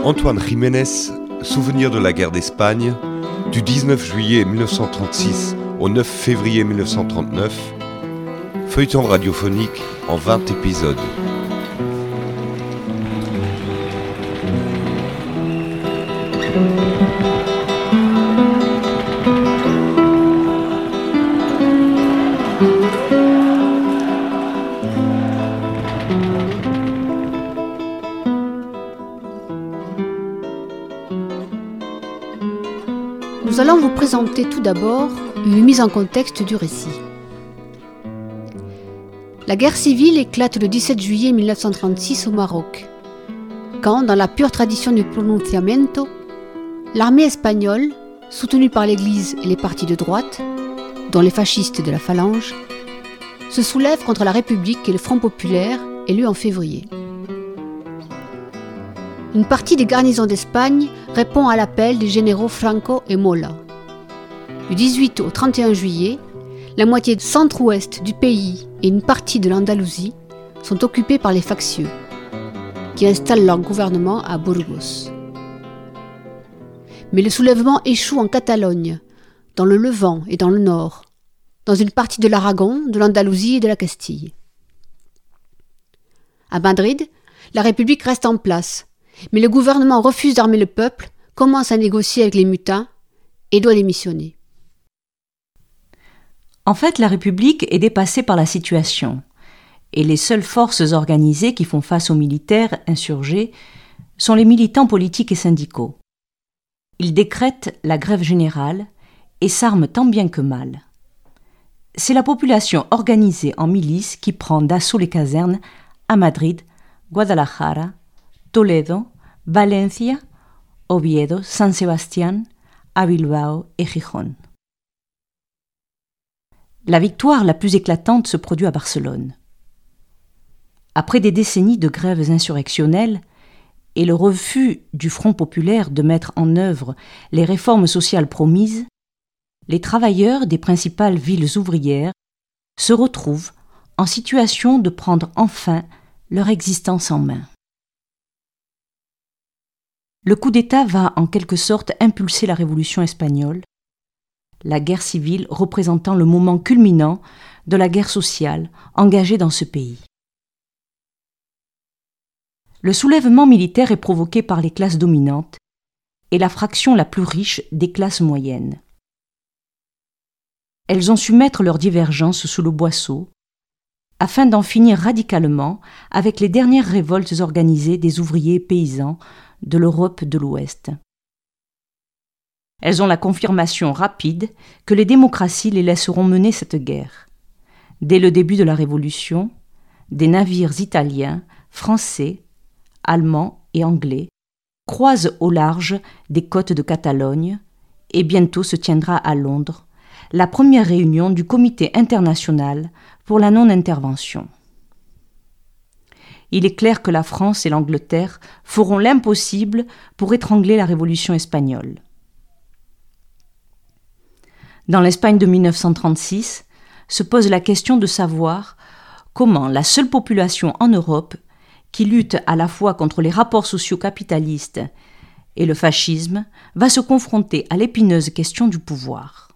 Antoine Jiménez, Souvenir de la guerre d'Espagne, du 19 juillet 1936 au 9 février 1939, feuilleton radiophonique en 20 épisodes. Nous allons vous présenter tout d'abord une mise en contexte du récit. La guerre civile éclate le 17 juillet 1936 au Maroc, quand, dans la pure tradition du pronunciamiento, l'armée espagnole, soutenue par l'Église et les partis de droite, dont les fascistes de la Phalange, se soulève contre la République et le Front populaire, élu en février. Une partie des garnisons d'Espagne répond à l'appel des généraux Franco et Mola. Du 18 au 31 juillet, la moitié centre-ouest du pays et une partie de l'Andalousie sont occupés par les factieux, qui installent leur gouvernement à Burgos. Mais le soulèvement échoue en Catalogne, dans le Levant et dans le Nord, dans une partie de l'Aragon, de l'Andalousie et de la Castille. À Madrid, la République reste en place, mais le gouvernement refuse d'armer le peuple, commence à négocier avec les mutins et doit démissionner. En fait, la République est dépassée par la situation, et les seules forces organisées qui font face aux militaires insurgés sont les militants politiques et syndicaux. Ils décrètent la grève générale et s'arment tant bien que mal. C'est la population organisée en milices qui prend d'assaut les casernes à Madrid, Guadalajara, Toledo, Valencia, Oviedo, San Sebastián, à Bilbao et Gijón. La victoire la plus éclatante se produit à Barcelone. Après des décennies de grèves insurrectionnelles et le refus du Front populaire de mettre en œuvre les réformes sociales promises, les travailleurs des principales villes ouvrières se retrouvent en situation de prendre enfin leur existence en main. Le coup d'État va en quelque sorte impulser la révolution espagnole, la guerre civile représentant le moment culminant de la guerre sociale engagée dans ce pays. Le soulèvement militaire est provoqué par les classes dominantes et la fraction la plus riche des classes moyennes. Elles ont su mettre leurs divergences sous le boisseau afin d'en finir radicalement avec les dernières révoltes organisées des ouvriers paysans de l'Europe de l'Ouest. Elles ont la confirmation rapide que les démocraties les laisseront mener cette guerre. Dès le début de la Révolution, des navires italiens, français, allemands et anglais croisent au large des côtes de Catalogne et bientôt se tiendra à Londres la première réunion du Comité international pour la non-intervention. Il est clair que la France et l'Angleterre feront l'impossible pour étrangler la révolution espagnole. Dans l'Espagne de 1936, se pose la question de savoir comment la seule population en Europe qui lutte à la fois contre les rapports sociaux capitalistes et le fascisme va se confronter à l'épineuse question du pouvoir.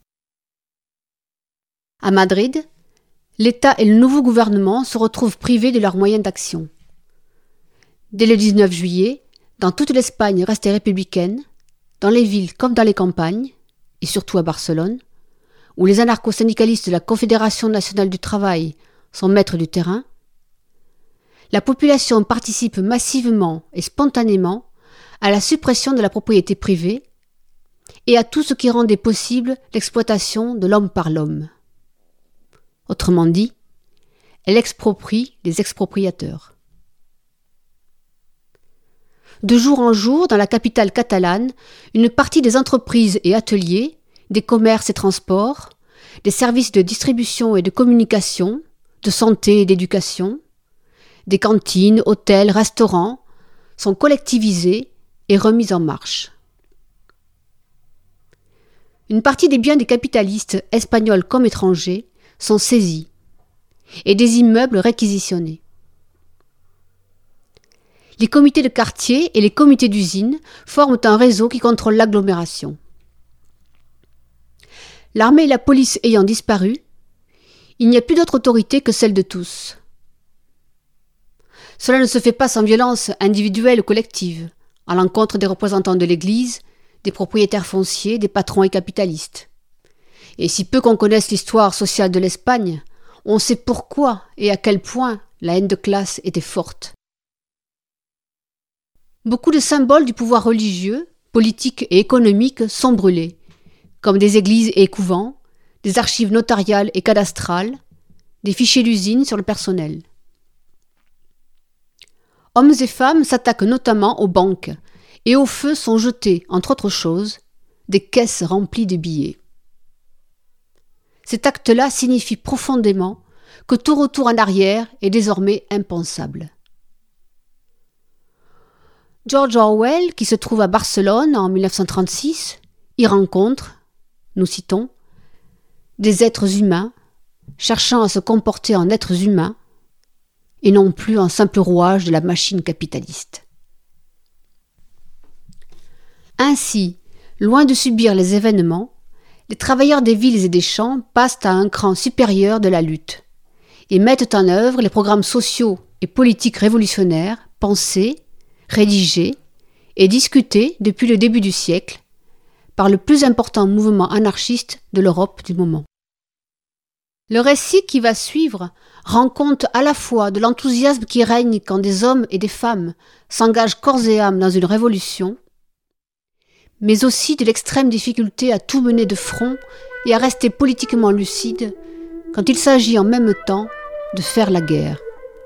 À Madrid, l'État et le nouveau gouvernement se retrouvent privés de leurs moyens d'action. Dès le 19 juillet, dans toute l'Espagne restée républicaine, dans les villes comme dans les campagnes, et surtout à Barcelone, où les anarcho-syndicalistes de la Confédération nationale du travail sont maîtres du terrain, la population participe massivement et spontanément à la suppression de la propriété privée et à tout ce qui rendait possible l'exploitation de l'homme par l'homme. Autrement dit, elle exproprie les expropriateurs. De jour en jour, dans la capitale catalane, une partie des entreprises et ateliers, des commerces et transports, des services de distribution et de communication, de santé et d'éducation, des cantines, hôtels, restaurants, sont collectivisés et remis en marche. Une partie des biens des capitalistes, espagnols comme étrangers, sont saisis et des immeubles réquisitionnés. Les comités de quartier et les comités d'usine forment un réseau qui contrôle l'agglomération. L'armée et la police ayant disparu, il n'y a plus d'autre autorité que celle de tous. Cela ne se fait pas sans violence individuelle ou collective, à l'encontre des représentants de l'Église, des propriétaires fonciers, des patrons et capitalistes. Et si peu qu'on connaisse l'histoire sociale de l'Espagne, on sait pourquoi et à quel point la haine de classe était forte. Beaucoup de symboles du pouvoir religieux, politique et économique sont brûlés, comme des églises et couvents, des archives notariales et cadastrales, des fichiers d'usine sur le personnel. Hommes et femmes s'attaquent notamment aux banques, et au feu sont jetés, entre autres choses, des caisses remplies de billets. Cet acte-là signifie profondément que tout retour en arrière est désormais impensable. George Orwell, qui se trouve à Barcelone en 1936, y rencontre, nous citons, des êtres humains cherchant à se comporter en êtres humains et non plus en simple rouage de la machine capitaliste. Ainsi, loin de subir les événements, les travailleurs des villes et des champs passent à un cran supérieur de la lutte et mettent en œuvre les programmes sociaux et politiques révolutionnaires pensés, rédigés et discutés depuis le début du siècle par le plus important mouvement anarchiste de l'Europe du moment. Le récit qui va suivre rend compte à la fois de l'enthousiasme qui règne quand des hommes et des femmes s'engagent corps et âme dans une révolution, mais aussi de l'extrême difficulté à tout mener de front et à rester politiquement lucide quand il s'agit en même temps de faire la guerre.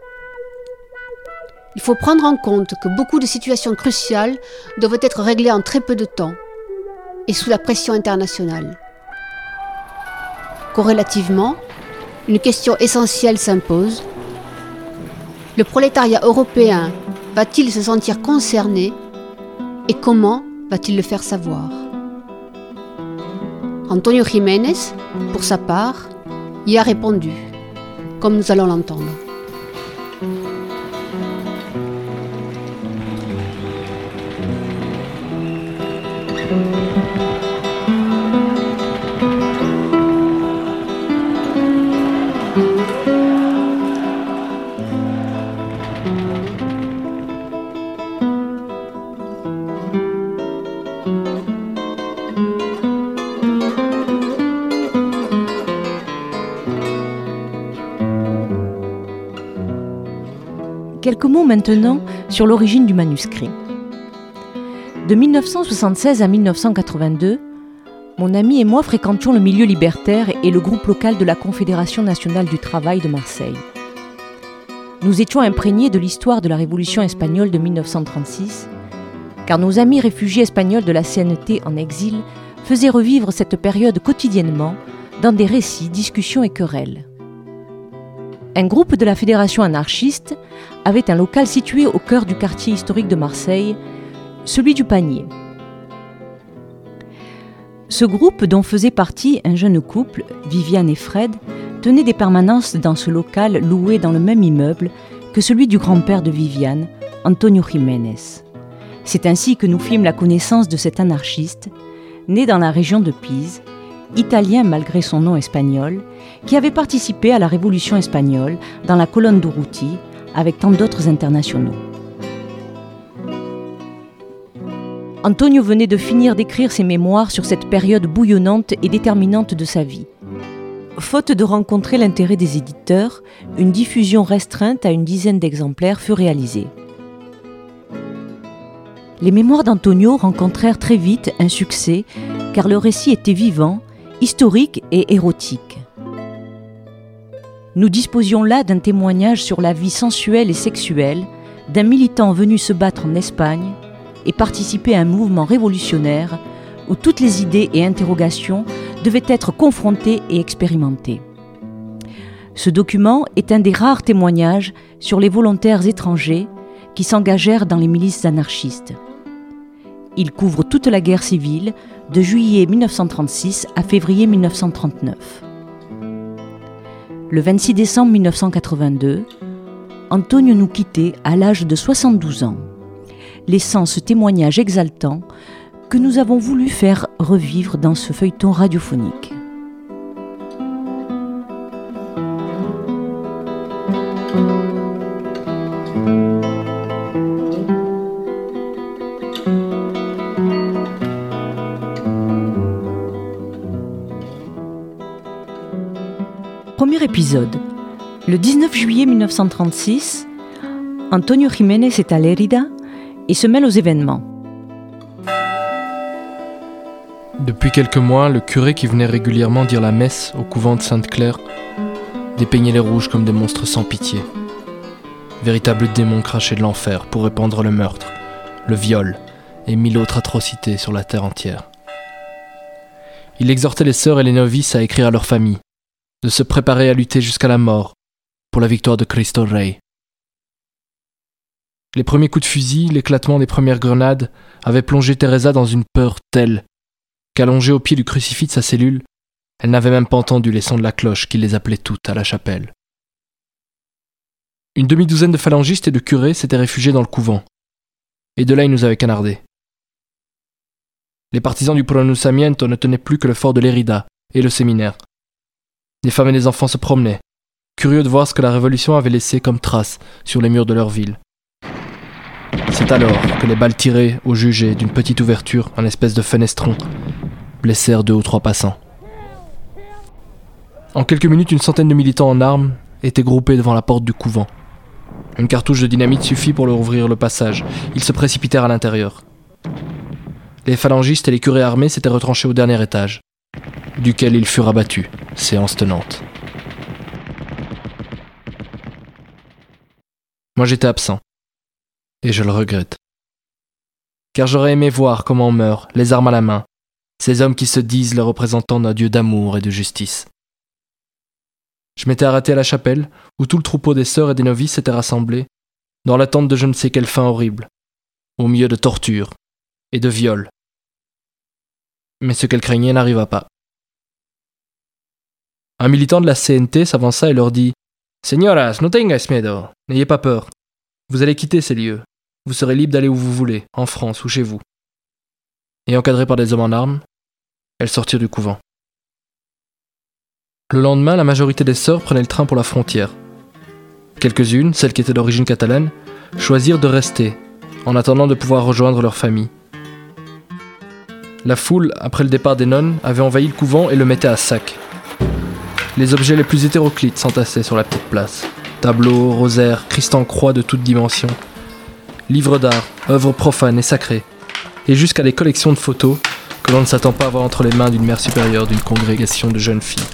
Il faut prendre en compte que beaucoup de situations cruciales doivent être réglées en très peu de temps et sous la pression internationale. Corrélativement, une question essentielle s'impose. Le prolétariat européen va-t-il se sentir concerné et comment va-t-il le faire savoir? Antonio Jiménez, pour sa part, y a répondu, comme nous allons l'entendre. Quelques mots maintenant sur l'origine du manuscrit. De 1976 à 1982, mon ami et moi fréquentions le milieu libertaire et le groupe local de la Confédération nationale du travail de Marseille. Nous étions imprégnés de l'histoire de la Révolution espagnole de 1936, car nos amis réfugiés espagnols de la CNT en exil faisaient revivre cette période quotidiennement dans des récits, discussions et querelles. Un groupe de la Fédération anarchiste avait un local situé au cœur du quartier historique de Marseille, celui du Panier. Ce groupe, dont faisait partie un jeune couple, Viviane et Fred, tenait des permanences dans ce local loué dans le même immeuble que celui du grand-père de Viviane, Antonio Jiménez. C'est ainsi que nous fîmes la connaissance de cet anarchiste, né dans la région de Pise, italien malgré son nom espagnol, qui avait participé à la Révolution espagnole dans la colonne d'Urruti avec tant d'autres internationaux. Antonio venait de finir d'écrire ses mémoires sur cette période bouillonnante et déterminante de sa vie. Faute de rencontrer l'intérêt des éditeurs, une diffusion restreinte à une dizaine d'exemplaires fut réalisée. Les mémoires d'Antonio rencontrèrent très vite un succès, car le récit était vivant, historique et érotique. Nous disposions là d'un témoignage sur la vie sensuelle et sexuelle d'un militant venu se battre en Espagne et participer à un mouvement révolutionnaire où toutes les idées et interrogations devaient être confrontées et expérimentées. Ce document est un des rares témoignages sur les volontaires étrangers qui s'engagèrent dans les milices anarchistes. Il couvre toute la guerre civile de juillet 1936 à février 1939. Le 26 décembre 1982, Antonio nous quittait à l'âge de 72 ans, laissant ce témoignage exaltant que nous avons voulu faire revivre dans ce feuilleton radiophonique. Premier épisode. Le 19 juillet 1936, Antonio Jiménez est à Lérida et se mêle aux événements. Depuis quelques mois, le curé qui venait régulièrement dire la messe au couvent de Sainte-Claire dépeignait les rouges comme des monstres sans pitié. Véritables démons crachés de l'enfer pour répandre le meurtre, le viol et 1000 autres atrocités sur la terre entière. Il exhortait les sœurs et les novices à écrire à leurs familles, de se préparer à lutter jusqu'à la mort pour la victoire de Cristo Rey. Les premiers coups de fusil, l'éclatement des premières grenades avaient plongé Teresa dans une peur telle qu'allongée au pied du crucifix de sa cellule, elle n'avait même pas entendu les sons de la cloche qui les appelait toutes à la chapelle. Une demi-douzaine de phalangistes et de curés s'étaient réfugiés dans le couvent, et de là ils nous avaient canardés. Les partisans du pronunciamiento ne tenaient plus que le fort de Lérida et le séminaire. Des femmes et des enfants se promenaient, curieux de voir ce que la Révolution avait laissé comme trace sur les murs de leur ville. C'est alors que les balles tirées au jugé d'une petite ouverture, un espèce de fenestron, blessèrent 2 ou 3 passants. En quelques minutes, une centaine de militants en armes étaient groupés devant la porte du couvent. Une cartouche de dynamite suffit pour leur ouvrir le passage. Ils se précipitèrent à l'intérieur. Les phalangistes et les curés armés s'étaient retranchés au dernier étage, duquel ils furent abattus, séance tenante. Moi j'étais absent, et je le regrette. Car j'aurais aimé voir comment meurent, les armes à la main, ces hommes qui se disent les représentants d'un Dieu d'amour et de justice. Je m'étais arrêté à la chapelle, où tout le troupeau des sœurs et des novices s'était rassemblé, dans l'attente de je ne sais quelle fin horrible, au milieu de tortures et de viols. Mais ce qu'elles craignaient n'arriva pas. Un militant de la CNT s'avança et leur dit « Señoras, no tengáis miedo, n'ayez pas peur. Vous allez quitter ces lieux. Vous serez libre d'aller où vous voulez, en France ou chez vous. » Et encadrées par des hommes en armes, elles sortirent du couvent. Le lendemain, la majorité des sœurs prenaient le train pour la frontière. Quelques-unes, celles qui étaient d'origine catalane, choisirent de rester, en attendant de pouvoir rejoindre leur famille. La foule, après le départ des nonnes, avait envahi le couvent et le mettait à sac. Les objets les plus hétéroclites s'entassaient sur la petite place. Tableaux, rosaires, Christ en croix de toutes dimensions, livres d'art, œuvres profanes et sacrées, et jusqu'à des collections de photos que l'on ne s'attend pas à voir entre les mains d'une mère supérieure d'une congrégation de jeunes filles.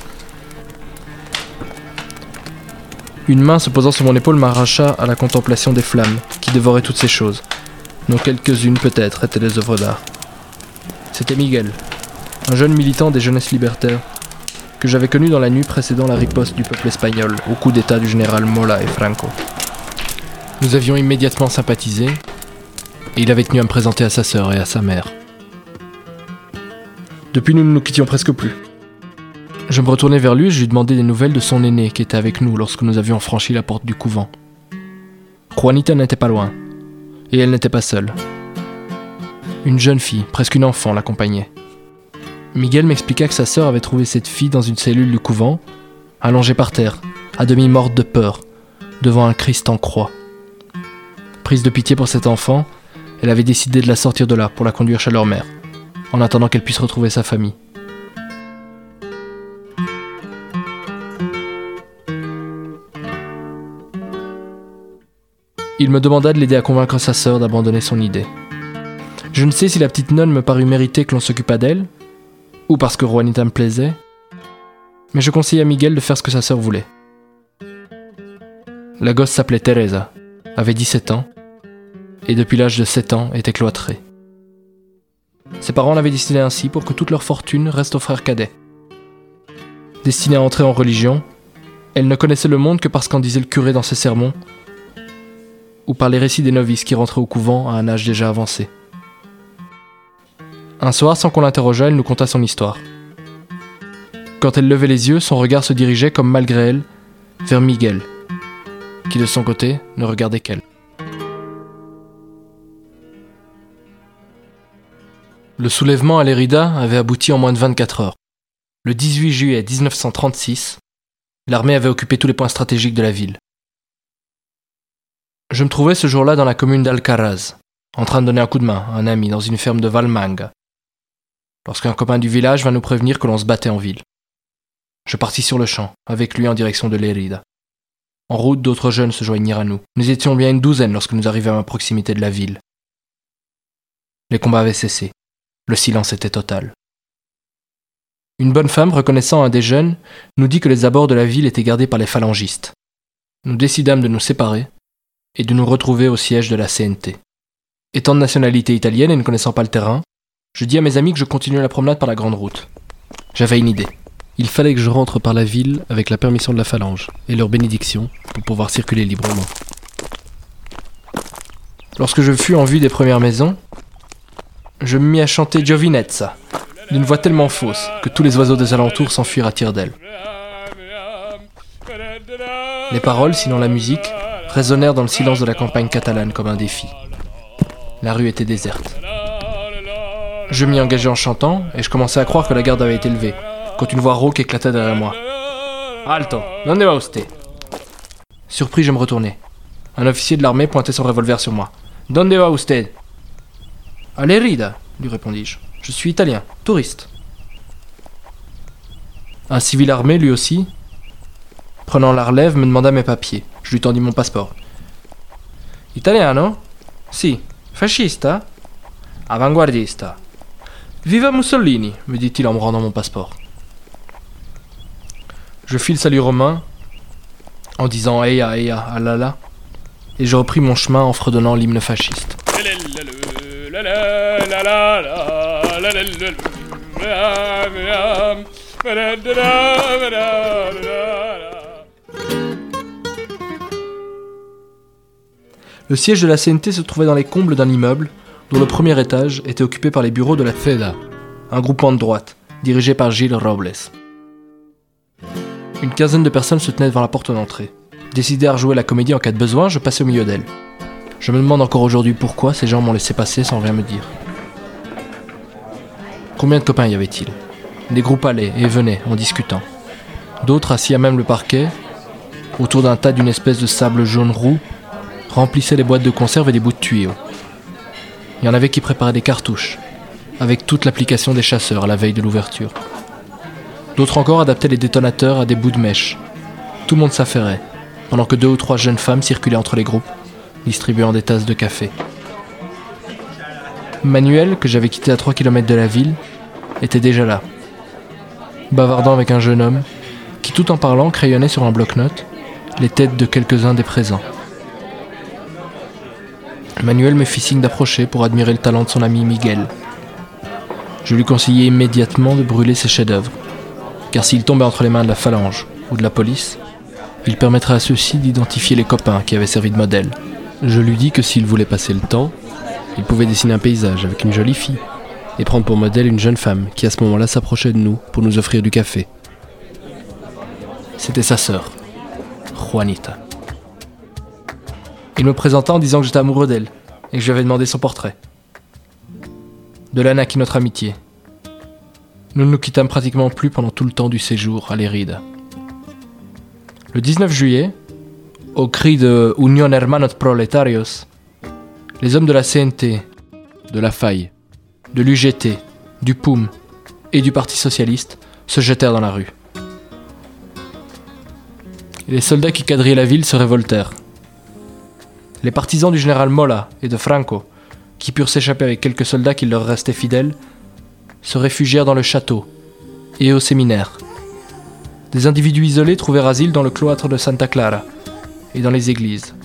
Une main se posant sur mon épaule m'arracha à la contemplation des flammes qui dévoraient toutes ces choses, dont quelques-unes peut-être étaient des œuvres d'art. C'était Miguel, un jeune militant des jeunesses libertaires, que j'avais connu dans la nuit précédant la riposte du peuple espagnol au coup d'état du général Mola et Franco. Nous avions immédiatement sympathisé, et il avait tenu à me présenter à sa sœur et à sa mère. Depuis, nous ne nous quittions presque plus. Je me retournai vers lui et je lui demandai des nouvelles de son aîné qui était avec nous lorsque nous avions franchi la porte du couvent. Juanita n'était pas loin, et elle n'était pas seule. Une jeune fille, presque une enfant, l'accompagnait. Miguel m'expliqua que sa sœur avait trouvé cette fille dans une cellule du couvent, allongée par terre, à demi morte de peur, devant un Christ en croix. Prise de pitié pour cet enfant, elle avait décidé de la sortir de là pour la conduire chez leur mère, en attendant qu'elle puisse retrouver sa famille. Il me demanda de l'aider à convaincre sa sœur d'abandonner son idée. Je ne sais si la petite nonne me parut mériter que l'on s'occupât d'elle, ou parce que Juanita me plaisait, mais je conseillai à Miguel de faire ce que sa sœur voulait. La gosse s'appelait Teresa, avait 17 ans, et depuis l'âge de 7 ans était cloîtrée. Ses parents l'avaient décidé ainsi pour que toute leur fortune reste au frère cadet. Destinée à entrer en religion, elle ne connaissait le monde que parce qu'en disait le curé dans ses sermons, ou par les récits des novices qui rentraient au couvent à un âge déjà avancé. Un soir, sans qu'on l'interrogeât, elle nous conta son histoire. Quand elle levait les yeux, son regard se dirigeait, comme malgré elle, vers Miguel, qui de son côté ne regardait qu'elle. Le soulèvement à Lérida avait abouti en moins de 24 heures. Le 18 juillet 1936, l'armée avait occupé tous les points stratégiques de la ville. Je me trouvais ce jour-là dans la commune d'Alcaraz, en train de donner un coup de main à un ami dans une ferme de Valmanga, lorsqu'un copain du village vint nous prévenir que l'on se battait en ville. Je partis sur le champ, avec lui en direction de Lérida. En route, d'autres jeunes se joignirent à nous. Nous étions bien une douzaine lorsque nous arrivâmes à proximité de la ville. Les combats avaient cessé. Le silence était total. Une bonne femme, reconnaissant un des jeunes, nous dit que les abords de la ville étaient gardés par les phalangistes. Nous décidâmes de nous séparer et de nous retrouver au siège de la CNT. Étant de nationalité italienne et ne connaissant pas le terrain, je dis à mes amis que je continuais la promenade par la grande route. J'avais une idée. Il fallait que je rentre par la ville avec la permission de la phalange et leur bénédiction pour pouvoir circuler librement. Lorsque je fus en vue des premières maisons, je me mis à chanter Giovinezza, d'une voix tellement fausse que tous les oiseaux des alentours s'enfuirent à tire-d'aile. Les paroles, sinon la musique, résonnèrent dans le silence de la campagne catalane comme un défi. La rue était déserte. Je m'y engageai en chantant et je commençais à croire que la garde avait été levée, quand une voix rauque éclata derrière moi. « Alto, donde va usted ?» Surpris, je me retournai. Un officier de l'armée pointait son revolver sur moi. « Donde va usted ?»« À Lérida » lui répondis-je. « Je suis italien, touriste. » Un civil armé, lui aussi, prenant la relève, me demanda mes papiers. Je lui tendis mon passeport. « Italiano ? Si. Fascista ? Avanguardista. Viva Mussolini !» me dit-il en me rendant mon passeport. Je fis le salut romain en disant « Eia, eia, alala » et je repris mon chemin en fredonnant l'hymne fasciste. Le siège de la CNT se trouvait dans les combles d'un immeuble dont le premier étage était occupé par les bureaux de la FEDA, un groupement de droite, dirigé par Gilles Robles. Une quinzaine de personnes se tenaient devant la porte d'entrée. Décidé à rejouer la comédie en cas de besoin, je passais au milieu d'elles. Je me demande encore aujourd'hui pourquoi ces gens m'ont laissé passer sans rien me dire. Combien de copains y avait-il ? Des groupes allaient et venaient en discutant. D'autres, assis à même le parquet, autour d'un tas d'une espèce de sable jaune roux, remplissaient les boîtes de conserve et des bouts de tuyaux. Il y en avait qui préparaient des cartouches, avec toute l'application des chasseurs à la veille de l'ouverture. D'autres encore adaptaient les détonateurs à des bouts de mèche. Tout le monde s'affairait, pendant que 2 ou 3 jeunes femmes circulaient entre les groupes, distribuant des tasses de café. Manuel, que j'avais quitté à 3 km de la ville, était déjà là, bavardant avec un jeune homme, qui tout en parlant crayonnait sur un bloc-notes les têtes de quelques-uns des présents. Manuel me fit signe d'approcher pour admirer le talent de son ami Miguel. Je lui conseillai immédiatement de brûler ses chefs-d'œuvre, car s'il tombait entre les mains de la phalange ou de la police, il permettrait à ceux-ci d'identifier les copains qui avaient servi de modèle. Je lui dis que s'il voulait passer le temps, il pouvait dessiner un paysage avec une jolie fille et prendre pour modèle une jeune femme qui à ce moment-là s'approchait de nous pour nous offrir du café. C'était sa sœur, Juanita. Il me présenta en disant que j'étais amoureux d'elle et que je lui avais demandé son portrait. De là naquit notre amitié. Nous ne nous quittâmes pratiquement plus pendant tout le temps du séjour à Lérida. Le 19 juillet, au cri de Unión Hermanos Proletarios, les hommes de la CNT, de la Faille, de l'UGT, du POUM et du Parti Socialiste se jetèrent dans la rue. Les soldats qui quadrillaient la ville se révoltèrent. Les partisans du général Mola et de Franco, qui purent s'échapper avec quelques soldats qui leur restaient fidèles, se réfugièrent dans le château et au séminaire. Des individus isolés trouvèrent asile dans le cloître de Santa Clara et dans les églises.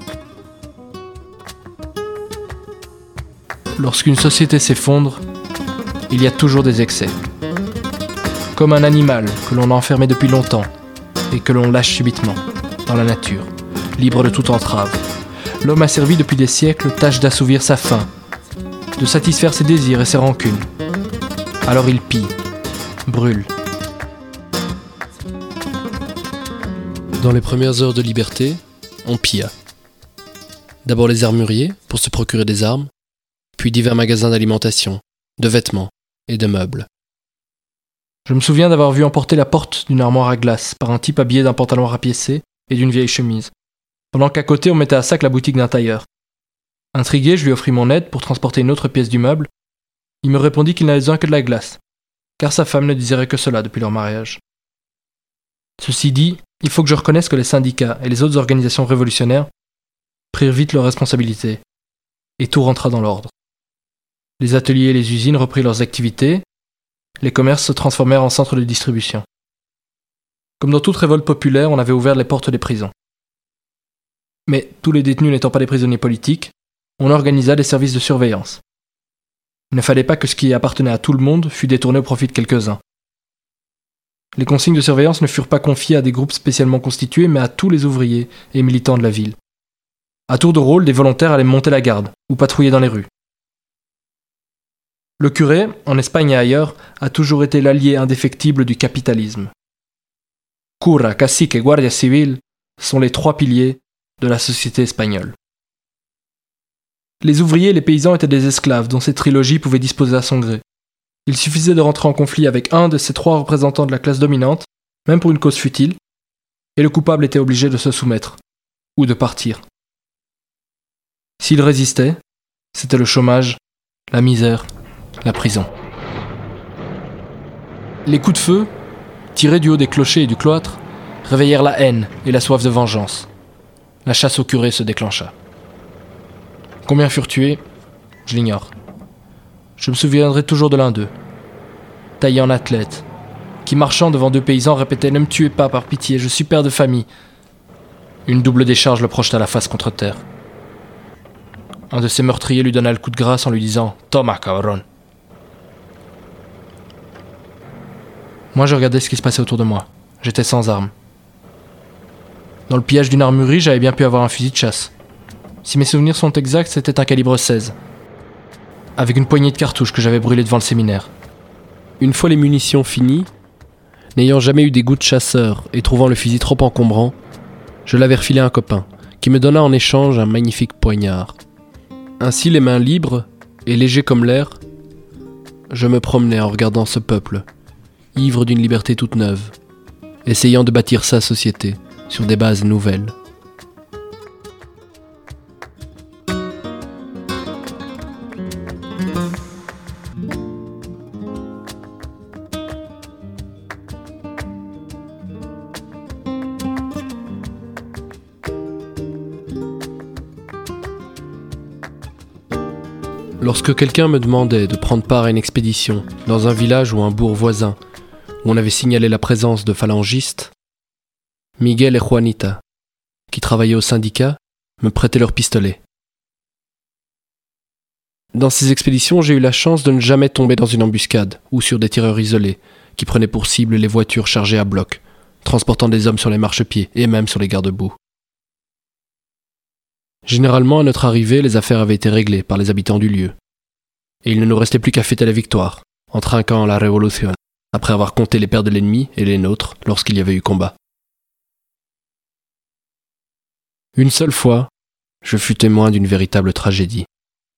Lorsqu'une société s'effondre, il y a toujours des excès. Comme un animal que l'on a enfermé depuis longtemps et que l'on lâche subitement dans la nature, libre de toute entrave. L'homme asservi depuis des siècles tâche d'assouvir sa faim, de satisfaire ses désirs et ses rancunes. Alors il pille, brûle. Dans les premières heures de liberté, on pilla. D'abord les armuriers, pour se procurer des armes, puis divers magasins d'alimentation, de vêtements et de meubles. Je me souviens d'avoir vu emporter la porte d'une armoire à glace par un type habillé d'un pantalon rapiécé et d'une vieille chemise, pendant qu'à côté on mettait à sac la boutique d'un tailleur. Intrigué, je lui offris mon aide pour transporter une autre pièce du meuble. Il me répondit qu'il n'avait besoin que de la glace, car sa femme ne désirait que cela depuis leur mariage. Ceci dit, il faut que je reconnaisse que les syndicats et les autres organisations révolutionnaires prirent vite leurs responsabilités, et tout rentra dans l'ordre. Les ateliers et les usines reprirent leurs activités, les commerces se transformèrent en centres de distribution. Comme dans toute révolte populaire, on avait ouvert les portes des prisons. Mais tous les détenus n'étant pas des prisonniers politiques, on organisa des services de surveillance. Il ne fallait pas que ce qui appartenait à tout le monde fût détourné au profit de quelques-uns. Les consignes de surveillance ne furent pas confiées à des groupes spécialement constitués, mais à tous les ouvriers et militants de la ville. À tour de rôle, des volontaires allaient monter la garde ou patrouiller dans les rues. Le curé, en Espagne et ailleurs, a toujours été l'allié indéfectible du capitalisme. Cura, cacique et guardia civil sont les trois piliers de la société espagnole. Les ouvriers et les paysans étaient des esclaves dont cette trilogie pouvait disposer à son gré. Il suffisait de rentrer en conflit avec un de ces trois représentants de la classe dominante, même pour une cause futile, et le coupable était obligé de se soumettre, ou de partir. S'il résistait, c'était le chômage, la misère, la prison. Les coups de feu, tirés du haut des clochers et du cloître, réveillèrent la haine et la soif de vengeance. La chasse au curé se déclencha. Combien furent tués ? Je l'ignore. Je me souviendrai toujours de l'un d'eux, taillé en athlète, qui marchant devant deux paysans répétait « Ne me tuez pas, par pitié, je suis père de famille ». Une double décharge le projeta la face contre terre. Un de ses meurtriers lui donna le coup de grâce en lui disant « Toma, cabron ». Moi, je regardais ce qui se passait autour de moi. J'étais sans armes. Dans le pillage d'une armurerie, j'avais bien pu avoir un fusil de chasse. Si mes souvenirs sont exacts, c'était un calibre 16, avec une poignée de cartouches que j'avais brûlées devant le séminaire. Une fois les munitions finies, n'ayant jamais eu des goûts de chasseur et trouvant le fusil trop encombrant, je l'avais refilé à un copain, qui me donna en échange un magnifique poignard. Ainsi, les mains libres et léger comme l'air, je me promenais en regardant ce peuple, ivre d'une liberté toute neuve, essayant de bâtir sa société sur des bases nouvelles. Lorsque quelqu'un me demandait de prendre part à une expédition dans un village ou un bourg voisin où on avait signalé la présence de phalangistes, Miguel et Juanita, qui travaillaient au syndicat, me prêtaient leurs pistolets. Dans ces expéditions, j'ai eu la chance de ne jamais tomber dans une embuscade ou sur des tireurs isolés qui prenaient pour cible les voitures chargées à bloc, transportant des hommes sur les marchepieds et même sur les garde-boue. Généralement, à notre arrivée, les affaires avaient été réglées par les habitants du lieu. Et il ne nous restait plus qu'à fêter la victoire, en trinquant la Révolution, après avoir compté les pertes de l'ennemi et les nôtres lorsqu'il y avait eu combat. Une seule fois, je fus témoin d'une véritable tragédie.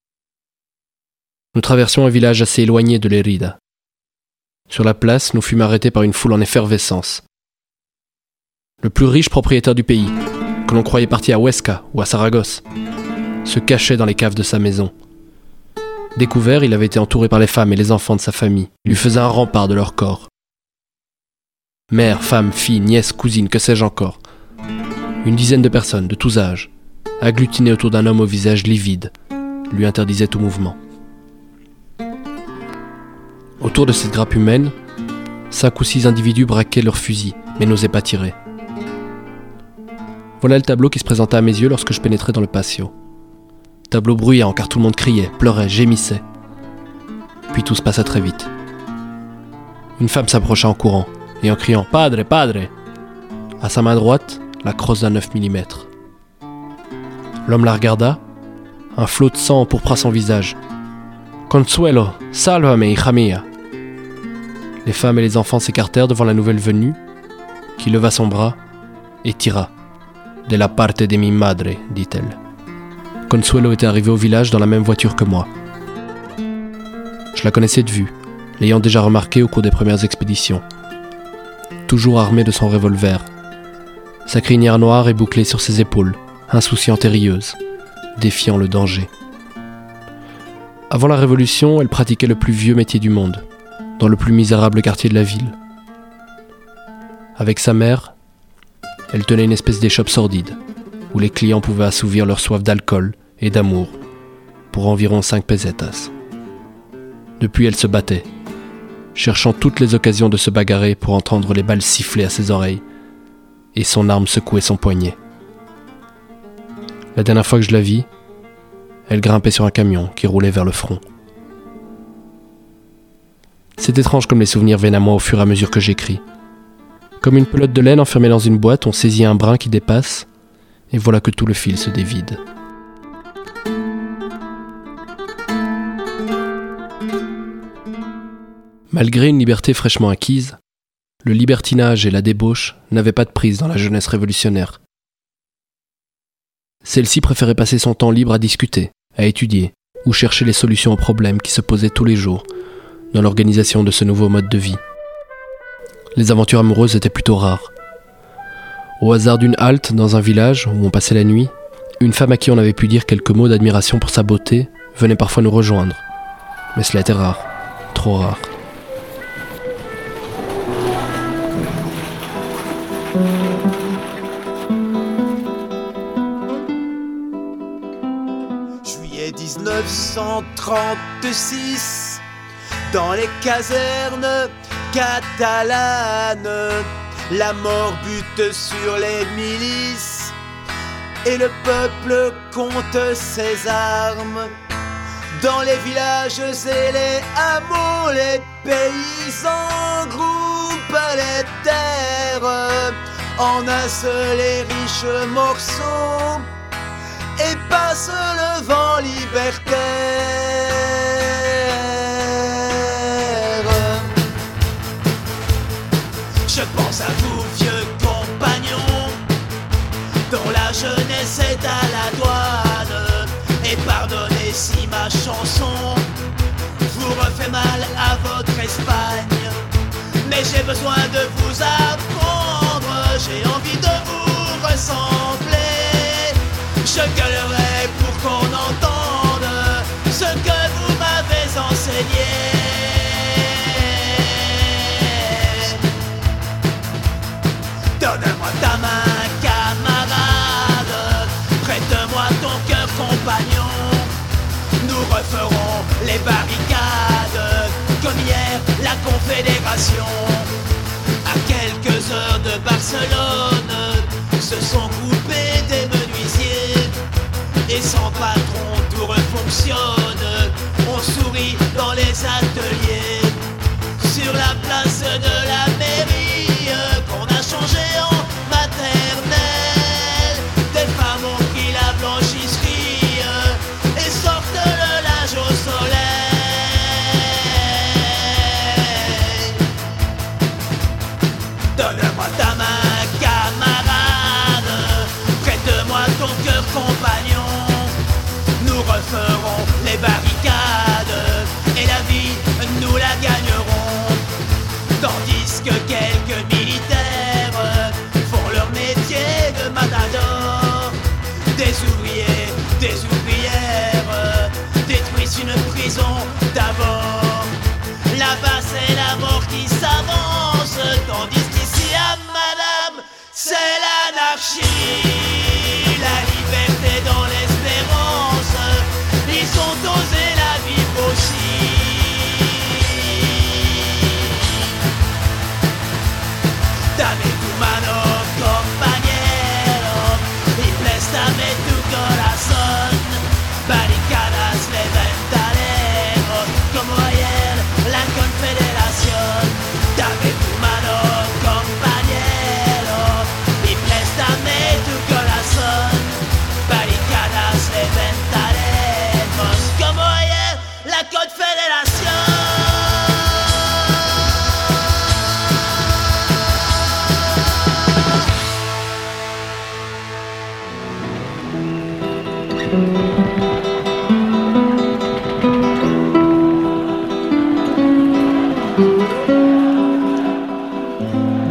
Nous traversions un village assez éloigné de Lérida. Sur la place, nous fûmes arrêtés par une foule en effervescence. Le plus riche propriétaire du pays, que l'on croyait parti à Huesca ou à Saragosse, se cachait dans les caves de sa maison. Découvert, il avait été entouré par les femmes et les enfants de sa famille, lui faisant un rempart de leur corps. Mères, femmes, filles, nièces, cousines, que sais-je encore. Une dizaine de personnes, de tous âges, agglutinées autour d'un homme au visage livide, lui interdisaient tout mouvement. Autour de cette grappe humaine, 5 ou 6 individus braquaient leurs fusils, mais n'osaient pas tirer. Voilà le tableau qui se présenta à mes yeux lorsque je pénétrais dans le patio. Tableau bruyant car tout le monde criait, pleurait, gémissait. Puis tout se passa très vite. Une femme s'approcha en courant et en criant « Padre, padre !» À sa main droite, la crosse d'un 9 mm. L'homme la regarda, un flot de sang empourpra son visage. « Consuelo, salvame, hija mía !» Les femmes et les enfants s'écartèrent devant la nouvelle venue, qui leva son bras et tira. de la parte de mi madre, dit-elle. Consuelo était arrivée au village dans la même voiture que moi. Je la connaissais de vue, l'ayant déjà remarquée au cours des premières expéditions. Toujours armée de son revolver, sa crinière noire est bouclée sur ses épaules, insouciante et rieuse, défiant le danger. Avant la Révolution, elle pratiquait le plus vieux métier du monde, dans le plus misérable quartier de la ville. Avec sa mère, elle tenait une espèce d'échoppe sordide, où les clients pouvaient assouvir leur soif d'alcool et d'amour pour environ 5 pesetas. Depuis, elle se battait, cherchant toutes les occasions de se bagarrer pour entendre les balles siffler à ses oreilles, et son arme secouait son poignet. La dernière fois que je la vis, elle grimpait sur un camion qui roulait vers le front. C'est étrange comme les souvenirs viennent à moi au fur et à mesure que j'écris. Comme une pelote de laine enfermée dans une boîte, on saisit un brin qui dépasse, et voilà que tout le fil se dévide. Malgré une liberté fraîchement acquise, le libertinage et la débauche n'avaient pas de prise dans la jeunesse révolutionnaire. Celle-ci préférait passer son temps libre à discuter, à étudier, ou chercher les solutions aux problèmes qui se posaient tous les jours dans l'organisation de ce nouveau mode de vie. Les aventures amoureuses étaient plutôt rares. Au hasard d'une halte dans un village où on passait la nuit, une femme à qui on avait pu dire quelques mots d'admiration pour sa beauté venait parfois nous rejoindre. Mais cela était rare, trop rare. Juillet 1936, dans les casernes catalanes, la mort bute sur les milices et le peuple compte ses armes. Dans les villages et les hameaux, les paysans groupent les terres en un seul et riche morceau et passe le vent libertaire. Je pense à vous, vieux compagnons, dont la jeunesse est à la douane. Et pardonnez si ma chanson vous refait mal à votre Espagne, mais j'ai besoin de vous apprendre, j'ai envie de vous ressembler. Je gueulerai pour qu'on entende ce que vous m'avez enseigné. Donne-moi ta main, camarade, prête-moi ton cœur, compagnon. Nous referons les barricades comme hier la Confédération. À quelques heures de Barcelone se sont groupés des menuisiers et sans patron tout refonctionne. On sourit dans les ateliers sur la place de la mairie qu'on a changé en maternelle. Des femmes ont pris la blanchisserie et sortent le linge au soleil. Donne-moi ta main, camarade, prête-moi ton cœur, compagnon. Nous referons les barricades et la vie, nous la gagnerons. Tandis que quelques militaires font leur métier de matador. Des ouvriers, des ouvrières détruisent une prison d'abord. Là-bas c'est la mort qui s'avance, tandis qu'ici à madame c'est l'anarchie. La liberté dans l'espérance, ils ont osé la vivre aussi. Dame tu mano, compañero, y préstame tu corazón. Barricadas levantaremos como ayer la Confederación. Dame tu mano, compañero, y préstame tu corazón. Barricadas levantaremos como ayer la Confederación.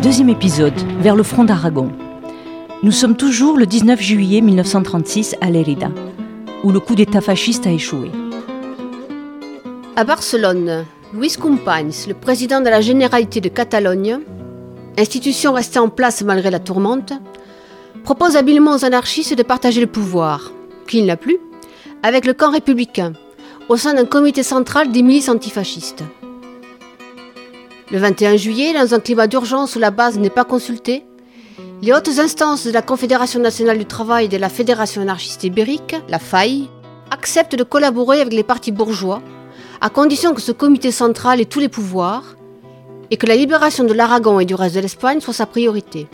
Deuxième épisode, vers le front d'Aragon. Nous sommes toujours le 19 juillet 1936 à Lérida, où le coup d'État fasciste a échoué. À Barcelone, Luis Companys, le président de la Généralité de Catalogne, institution restée en place malgré la tourmente, propose habilement aux anarchistes de partager le pouvoir, qui n'a plus, avec le camp républicain, au sein d'un comité central des milices antifascistes. Le 21 juillet, dans un climat d'urgence où la base n'est pas consultée, les hautes instances de la Confédération nationale du travail et de la Fédération anarchiste ibérique, la FAI, acceptent de collaborer avec les partis bourgeois, à condition que ce comité central ait tous les pouvoirs et que la libération de l'Aragon et du reste de l'Espagne soit sa priorité.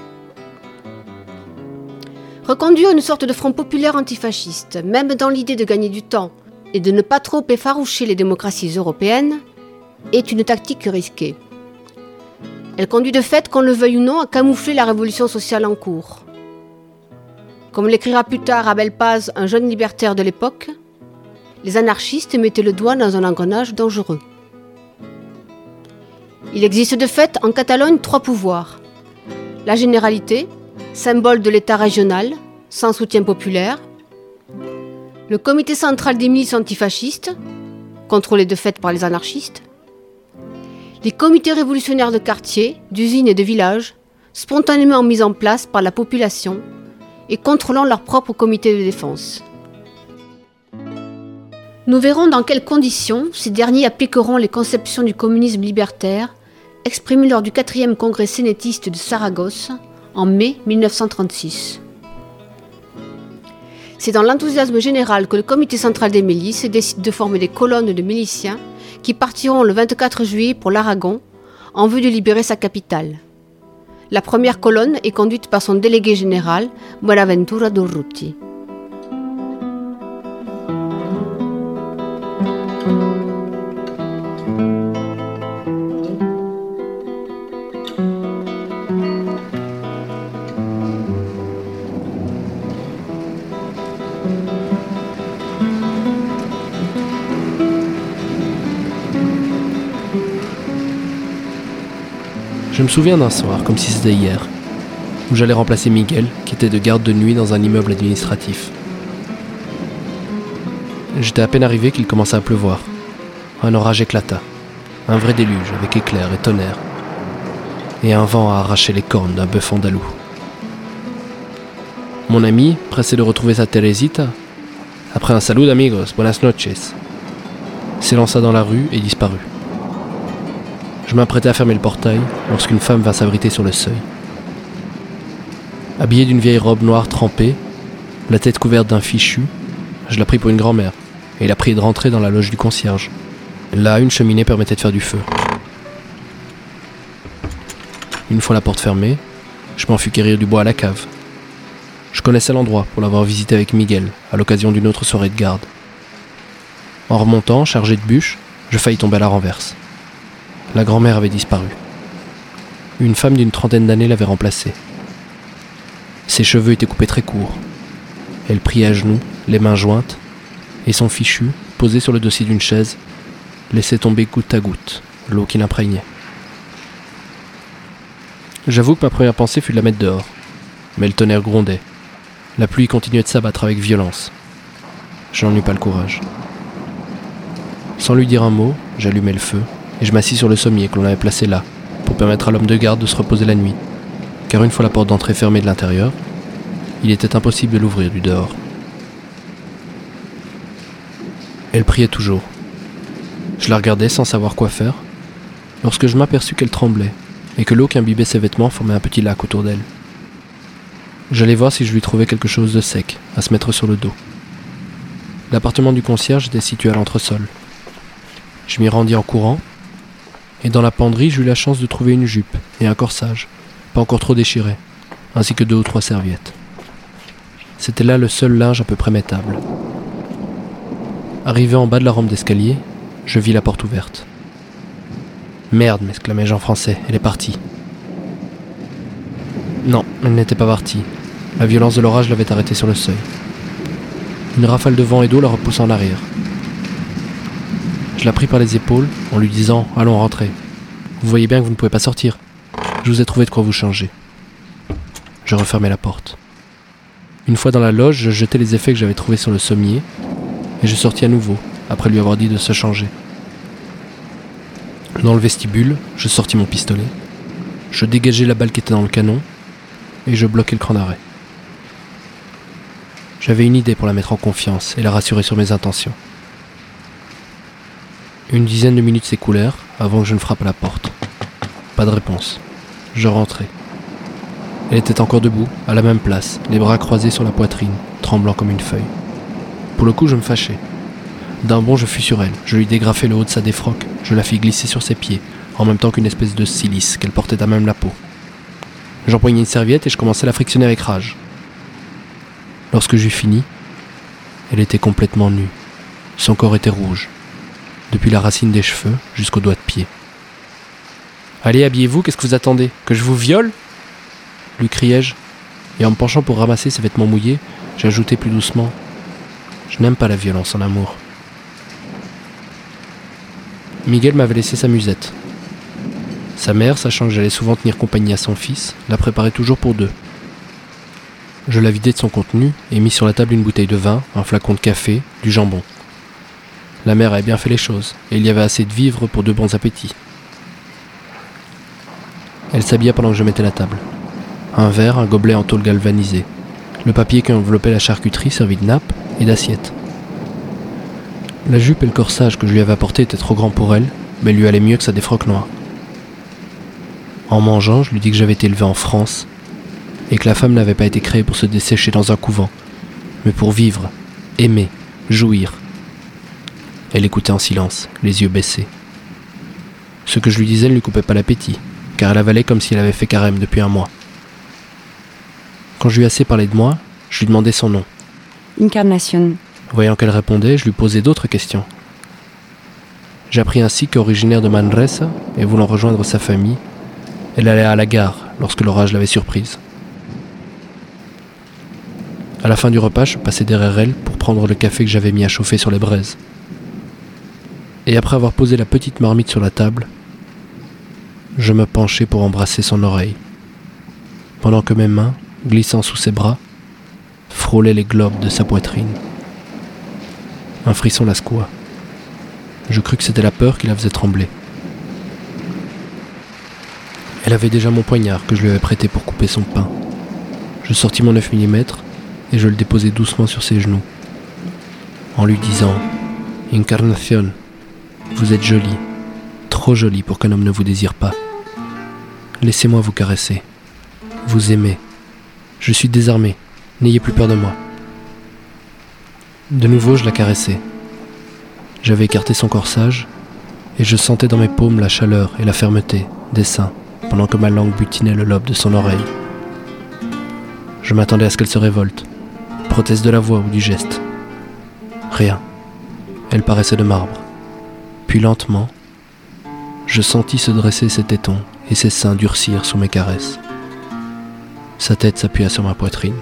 Reconduire une sorte de front populaire antifasciste, même dans l'idée de gagner du temps et de ne pas trop effaroucher les démocraties européennes, est une tactique risquée. Elle conduit de fait, qu'on le veuille ou non, à camoufler la révolution sociale en cours. Comme l'écrira plus tard Abel Paz, un jeune libertaire de l'époque, les anarchistes mettaient le doigt dans un engrenage dangereux. Il existe de fait en Catalogne 3 pouvoirs. La Généralité, symbole de l'État régional, sans soutien populaire. Le comité central des milices antifascistes, contrôlé de fait par les anarchistes. Les comités révolutionnaires de quartier, d'usines et de villages, spontanément mis en place par la population et contrôlant leur propre comité de défense. Nous verrons dans quelles conditions ces derniers appliqueront les conceptions du communisme libertaire exprimées lors du 4e congrès sénétiste de Saragosse en mai 1936. C'est dans l'enthousiasme général que le comité central des milices décide de former des colonnes de miliciens qui partiront le 24 juillet pour l'Aragon en vue de libérer sa capitale. La première colonne est conduite par son délégué général, Buenaventura Durruti. Je me souviens d'un soir, comme si c'était hier, où j'allais remplacer Miguel, qui était de garde de nuit dans un immeuble administratif. J'étais à peine arrivé qu'il commença à pleuvoir. Un orage éclata, un vrai déluge avec éclairs et tonnerre, et un vent a arraché les cornes d'un bœuf andalou. Mon ami, pressé de retrouver sa Teresita, après un salut amigos, buenas noches, s'élança dans la rue et disparut. Je m'apprêtais à fermer le portail lorsqu'une femme vint s'abriter sur le seuil. Habillée d'une vieille robe noire trempée, la tête couverte d'un fichu, je la pris pour une grand-mère et la pris de rentrer dans la loge du concierge. Là, une cheminée permettait de faire du feu. Une fois la porte fermée, je m'en fus quérir du bois à la cave. Je connaissais l'endroit pour l'avoir visité avec Miguel à l'occasion d'une autre soirée de garde. En remontant, chargé de bûches, je faillis tomber à la renverse. La grand-mère avait disparu. Une femme d'une trentaine d'années l'avait remplacée. Ses cheveux étaient coupés très courts. Elle priait à genoux, les mains jointes, et son fichu, posé sur le dossier d'une chaise, laissait tomber goutte à goutte l'eau qui l'imprégnait. J'avoue que ma première pensée fut de la mettre dehors, mais le tonnerre grondait. La pluie continuait de s'abattre avec violence. Je n'en eus pas le courage. Sans lui dire un mot, j'allumai le feu, et je m'assis sur le sommier que l'on avait placé là, pour permettre à l'homme de garde de se reposer la nuit, car une fois la porte d'entrée fermée de l'intérieur, il était impossible de l'ouvrir du dehors. Elle priait toujours. Je la regardais sans savoir quoi faire, lorsque je m'aperçus qu'elle tremblait, et que l'eau qu'imbibait ses vêtements formait un petit lac autour d'elle. J'allais voir si je lui trouvais quelque chose de sec, à se mettre sur le dos. L'appartement du concierge était situé à l'entresol. Je m'y rendis en courant, et dans la penderie, j'eus la chance de trouver une jupe et un corsage, pas encore trop déchirés, ainsi que 2 ou 3 serviettes. C'était là le seul linge à peu près mettable. Arrivé en bas de la rampe d'escalier, je vis la porte ouverte. « Merde !» m'exclamai-je en français, « elle est partie. » Non, elle n'était pas partie. La violence de l'orage l'avait arrêtée sur le seuil. Une rafale de vent et d'eau la repoussa en arrière. Je la pris par les épaules en lui disant « Allons, rentrez. Vous voyez bien que vous ne pouvez pas sortir. » Je vous ai trouvé de quoi vous changer. Je refermai la porte. Une fois dans la loge, je jetai les effets que j'avais trouvés sur le sommier et je sortis à nouveau, après lui avoir dit de se changer. Dans le vestibule, je sortis mon pistolet, je dégageai la balle qui était dans le canon et je bloquai le cran d'arrêt. J'avais une idée pour la mettre en confiance et la rassurer sur mes intentions. Une dizaine de minutes s'écoulèrent avant que je ne frappe à la porte. Pas de réponse. Je rentrai. Elle était encore debout, à la même place, les bras croisés sur la poitrine, tremblant comme une feuille. Pour le coup, je me fâchai. D'un bond, je fus sur elle. Je lui dégrafai le haut de sa défroque. Je la fis glisser sur ses pieds, en même temps qu'une espèce de cilice qu'elle portait à même la peau. J'empoignai une serviette et je commençai à la frictionner avec rage. Lorsque j'eus fini, elle était complètement nue. Son corps était rouge, depuis la racine des cheveux jusqu'au doigt de pied. « Allez, habillez-vous, qu'est-ce que vous attendez? Que je vous viole ?» lui criai-je, et en me penchant pour ramasser ses vêtements mouillés, j'ajoutai plus doucement « Je n'aime pas la violence en amour. » Miguel m'avait laissé sa musette. Sa mère, sachant que j'allais souvent tenir compagnie à son fils, la préparait toujours pour deux. Je la vidai de son contenu et mis sur la table une bouteille de vin, un flacon de café, du jambon. La mère avait bien fait les choses, et il y avait assez de vivres pour de bons appétits. Elle s'habilla pendant que je mettais la table. Un verre, un gobelet en tôle galvanisée. Le papier qui enveloppait la charcuterie servit de nappe et d'assiette. La jupe et le corsage que je lui avais apporté étaient trop grands pour elle, mais lui allaient mieux que sa défroque noire. En mangeant, je lui dis que j'avais été élevé en France, et que la femme n'avait pas été créée pour se dessécher dans un couvent, mais pour vivre, aimer, jouir. Elle écoutait en silence, les yeux baissés. Ce que je lui disais ne lui coupait pas l'appétit, car elle avalait comme si elle avait fait carême depuis un mois. Quand je lui ai assez parlé de moi, je lui demandai son nom. Encarnación. Voyant qu'elle répondait, je lui posai d'autres questions. J'appris ainsi qu'originaire de Manresa et voulant rejoindre sa famille, elle allait à la gare lorsque l'orage l'avait surprise. À la fin du repas, je passai derrière elle pour prendre le café que j'avais mis à chauffer sur les braises. Et après avoir posé la petite marmite sur la table, je me penchai pour embrasser son oreille, pendant que mes mains, glissant sous ses bras, frôlaient les globes de sa poitrine. Un frisson la secoua. Je crus que c'était la peur qui la faisait trembler. Elle avait déjà mon poignard que je lui avais prêté pour couper son pain. Je sortis mon 9 mm et je le déposai doucement sur ses genoux, en lui disant « Encarnación, vous êtes jolie, trop jolie pour qu'un homme ne vous désire pas. Laissez-moi vous caresser. Vous aimez. Je suis désarmé. N'ayez plus peur de moi. » De nouveau, je la caressai. J'avais écarté son corsage et je sentais dans mes paumes la chaleur et la fermeté des seins pendant que ma langue butinait le lobe de son oreille. Je m'attendais à ce qu'elle se révolte, proteste de la voix ou du geste. Rien. Elle paraissait de marbre. Puis lentement, je sentis se dresser ses tétons et ses seins durcir sous mes caresses. Sa tête s'appuya sur ma poitrine.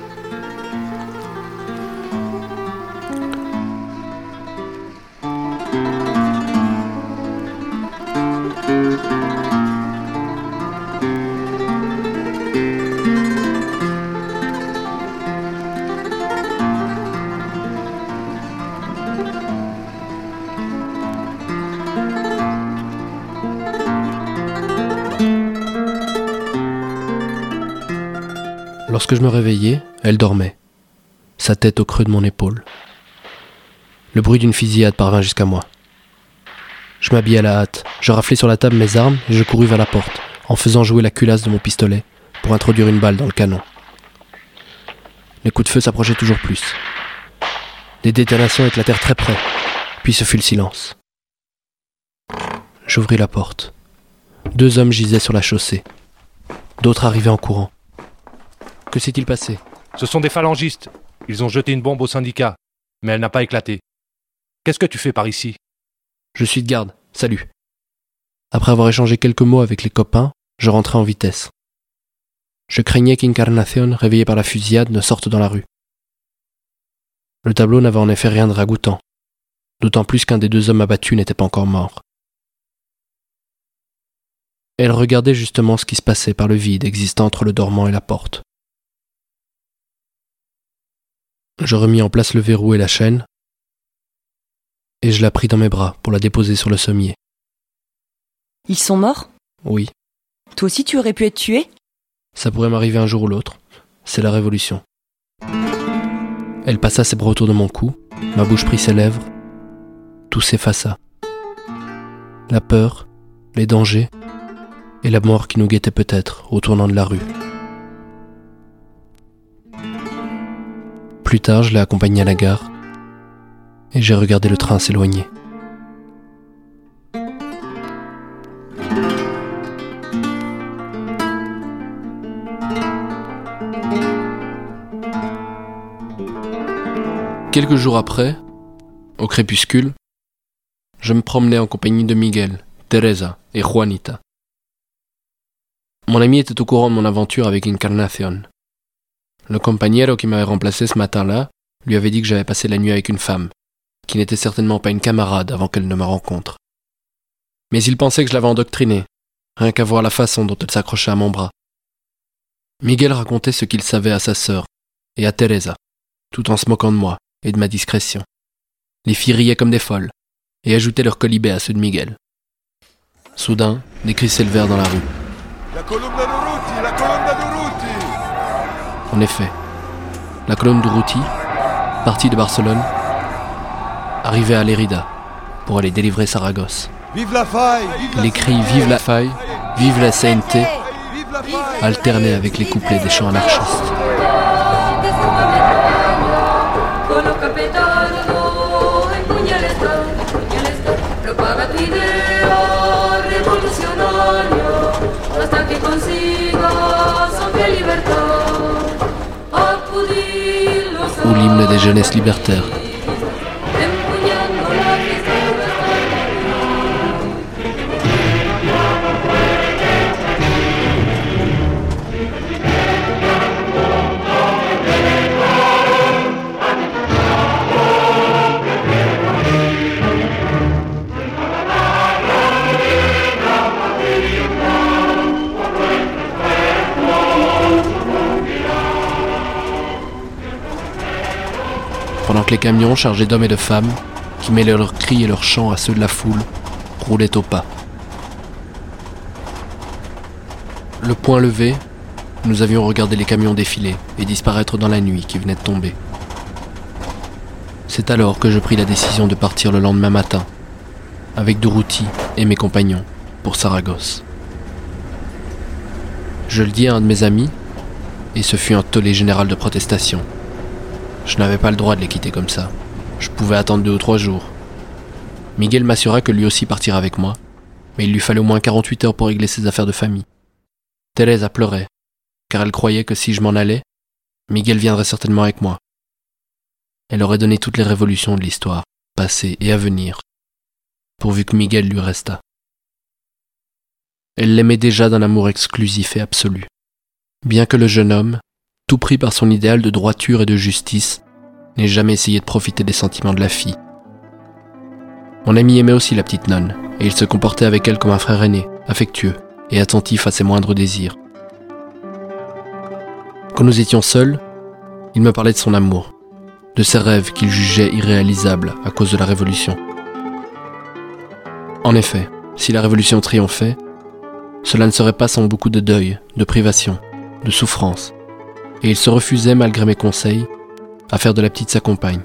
Lorsque je me réveillai, elle dormait, sa tête au creux de mon épaule. Le bruit d'une fusillade parvint jusqu'à moi. Je m'habillai à la hâte, je raflai sur la table mes armes et je courus vers la porte, en faisant jouer la culasse de mon pistolet pour introduire une balle dans le canon. Les coups de feu s'approchaient toujours plus. Des détonations éclatèrent très près, puis ce fut le silence. J'ouvris la porte. 2 hommes gisaient sur la chaussée. D'autres arrivaient en courant. Que s'est-il passé ? Ce sont des phalangistes. Ils ont jeté une bombe au syndicat, mais elle n'a pas éclaté. Qu'est-ce que tu fais par ici ? Je suis de garde, salut. Après avoir échangé quelques mots avec les copains, je rentrai en vitesse. Je craignais qu'Encarnación, réveillé par la fusillade, ne sorte dans la rue. Le tableau n'avait en effet rien de ragoûtant, d'autant plus qu'un des 2 hommes abattus n'était pas encore mort. Elle regardait justement ce qui se passait par le vide existant entre le dormant et la porte. Je remis en place le verrou et la chaîne, et je la pris dans mes bras pour la déposer sur le sommier. Ils sont morts ? Oui, Toi aussi tu aurais pu être tué ? ça pourrait m'arriver un jour ou l'autre. C'est la révolution. Elle passa ses bras autour de mon cou, ma bouche prit ses lèvres. Tout s'effaça. La peur, les dangers, et la mort qui nous guettait peut-être au tournant de la rue. Plus tard, je l'ai accompagnée à la gare, et j'ai regardé le train s'éloigner. Quelques jours après, au crépuscule, je me promenais en compagnie de Miguel, Teresa et Juanita. Mon ami était au courant de mon aventure avec Encarnación. Le compañero qui m'avait remplacé ce matin-là lui avait dit que j'avais passé la nuit avec une femme, qui n'était certainement pas une camarade avant qu'elle ne me rencontre. Mais il pensait que je l'avais endoctrinée, rien qu'à voir la façon dont elle s'accrochait à mon bras. Miguel racontait ce qu'il savait à sa sœur et à Teresa, tout en se moquant de moi et de ma discrétion. Les filles riaient comme des folles et ajoutaient leur colibé à ceux de Miguel. Soudain, des cris s'élevèrent dans la rue. La colonna d'Urruti, la colonna d'Urruti! En effet, la colonne d'Urruti, partie de Barcelone, arrivait à Lérida pour aller délivrer Saragosse. Vive la faille! Les cris « Vive la faille »,« Vive la CNT » alternaient avec les couplets des chants anarchistes. Ou l'hymne des jeunesses libertaires. Pendant que les camions chargés d'hommes et de femmes, qui mêlaient leurs cris et leurs chants à ceux de la foule, roulaient au pas. Le poing levé, nous avions regardé les camions défiler et disparaître dans la nuit qui venait de tomber. C'est alors que je pris la décision de partir le lendemain matin, avec Durruti et mes compagnons, pour Saragosse. Je le dis à un de mes amis, et ce fut un tollé général de protestation. Je n'avais pas le droit de les quitter comme ça. Je pouvais attendre 2 ou 3 jours. Miguel m'assura que lui aussi partirait avec moi, mais il lui fallait au moins 48 heures pour régler ses affaires de famille. Teresa pleurait, car elle croyait que si je m'en allais, Miguel viendrait certainement avec moi. Elle aurait donné toutes les révolutions de l'histoire, passée et à venir, pourvu que Miguel lui restât. Elle l'aimait déjà d'un amour exclusif et absolu. Bien que le jeune homme, tout pris par son idéal de droiture et de justice, n'ait jamais essayé de profiter des sentiments de la fille. Mon ami aimait aussi la petite nonne, et il se comportait avec elle comme un frère aîné, affectueux et attentif à ses moindres désirs. Quand nous étions seuls, il me parlait de son amour, de ses rêves qu'il jugeait irréalisables à cause de la Révolution. En effet, si la Révolution triomphait, cela ne serait pas sans beaucoup de deuil, de privation, de souffrance, et il se refusait, malgré mes conseils, à faire de la petite sa compagne.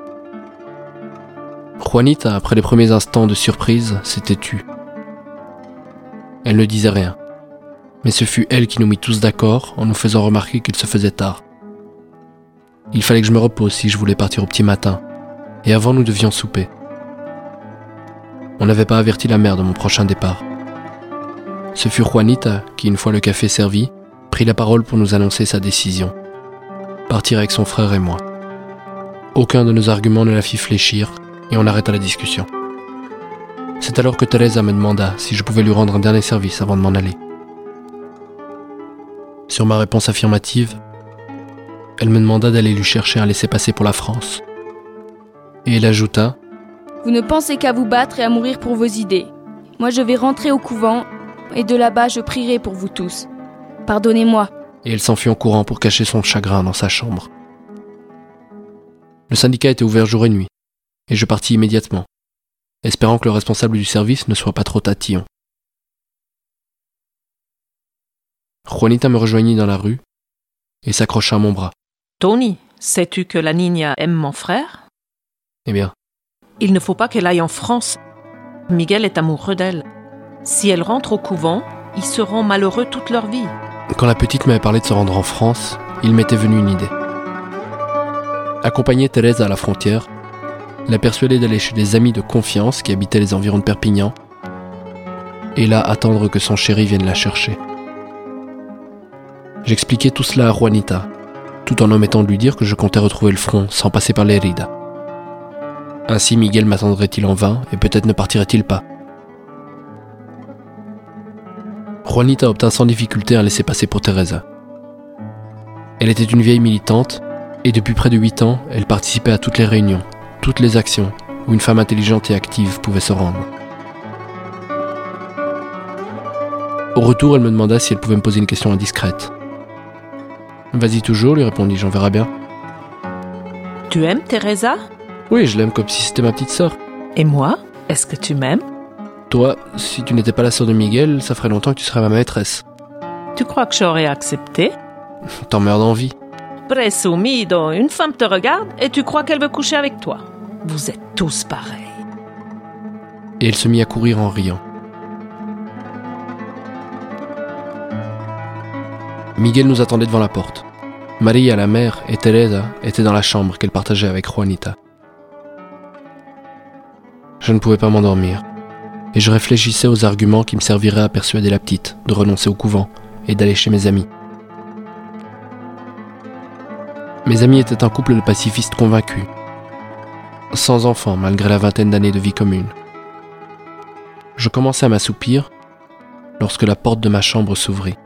Juanita, après les premiers instants de surprise, s'était tue. Elle ne disait rien, mais ce fut elle qui nous mit tous d'accord en nous faisant remarquer qu'il se faisait tard. Il fallait que je me repose si je voulais partir au petit matin, et avant nous devions souper. On n'avait pas averti la mère de mon prochain départ. Ce fut Juanita qui, une fois le café servi, prit la parole pour nous annoncer sa décision. Partir avec son frère et moi. Aucun de nos arguments ne la fit fléchir, et on arrêta la discussion. C'est alors que Teresa me demanda si je pouvais lui rendre un dernier service avant de m'en aller. Sur ma réponse affirmative, elle me demanda d'aller lui chercher un laissez-passer pour la France. Et elle ajouta : Vous ne pensez qu'à vous battre et à mourir pour vos idées. Moi je vais rentrer au couvent et de là-bas je prierai pour vous tous. Pardonnez-moi. Et elle s'enfuit en courant pour cacher son chagrin dans sa chambre. Le syndicat était ouvert jour et nuit, et je partis immédiatement, espérant que le responsable du service ne soit pas trop tatillon. Juanita me rejoignit dans la rue et s'accrocha à mon bras. Tony, sais-tu que la Niña aime mon frère? Eh bien, Il ne faut pas qu'elle aille en France. Miguel est amoureux d'elle. Si elle rentre au couvent, ils seront malheureux toute leur vie. quand la petite m'avait parlé de se rendre en France, il m'était venu une idée. Accompagner Thérèse à la frontière, la persuader d'aller chez des amis de confiance qui habitaient les environs de Perpignan, et là attendre que son chéri vienne la chercher. J'expliquais tout cela à Juanita, tout en omettant de lui dire que je comptais retrouver le front sans passer par l'Érida. Ainsi Miguel m'attendrait-il en vain et peut-être ne partirait-il pas. Juanita obtint sans difficulté un laissez-passer pour Teresa. Elle était une vieille militante et depuis près de 8 ans, elle participait à toutes les réunions, toutes les actions où une femme intelligente et active pouvait se rendre. Au retour, elle me demanda si elle pouvait me poser une question indiscrète. « Vas-y toujours », lui répondis-je, on verra bien. « Tu aimes Teresa ?»« Oui, je l'aime comme si c'était ma petite sœur. »« Et moi, est-ce que tu m'aimes ?»« Toi, si tu n'étais pas la sœur de Miguel, ça ferait longtemps que tu serais ma maîtresse. »« Tu crois que j'aurais accepté ?»« T'en meurs d'envie. »« Presumido, une femme te regarde et tu crois qu'elle veut coucher avec toi. Vous êtes tous pareils. » Et elle se mit à courir en riant. Miguel nous attendait devant la porte. Maria, la mère, et Teresa étaient dans la chambre qu'elle partageait avec Juanita. Je ne pouvais pas m'endormir, et je réfléchissais aux arguments qui me serviraient à persuader la petite de renoncer au couvent et d'aller chez mes amis. Mes amis étaient un couple de pacifistes convaincus, sans enfants malgré la 20aine d'années de vie commune. Je commençais à m'assoupir lorsque la porte de ma chambre s'ouvrit.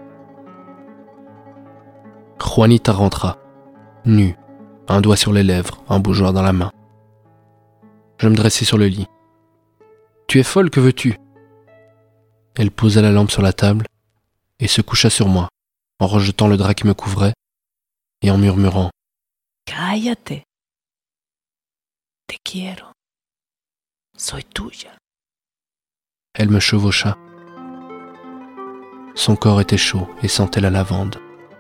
Juanita rentra, nue, un doigt sur les lèvres, un bougeoir dans la main. Je me dressai sur le lit. « Tu es folle, que veux-tu » Elle posa la lampe sur la table et se coucha sur moi, en rejetant le drap qui me couvrait et en murmurant « Cállate. Te quiero. Soy tuya. » Elle me chevaucha. Son corps était chaud et sentait la lavande.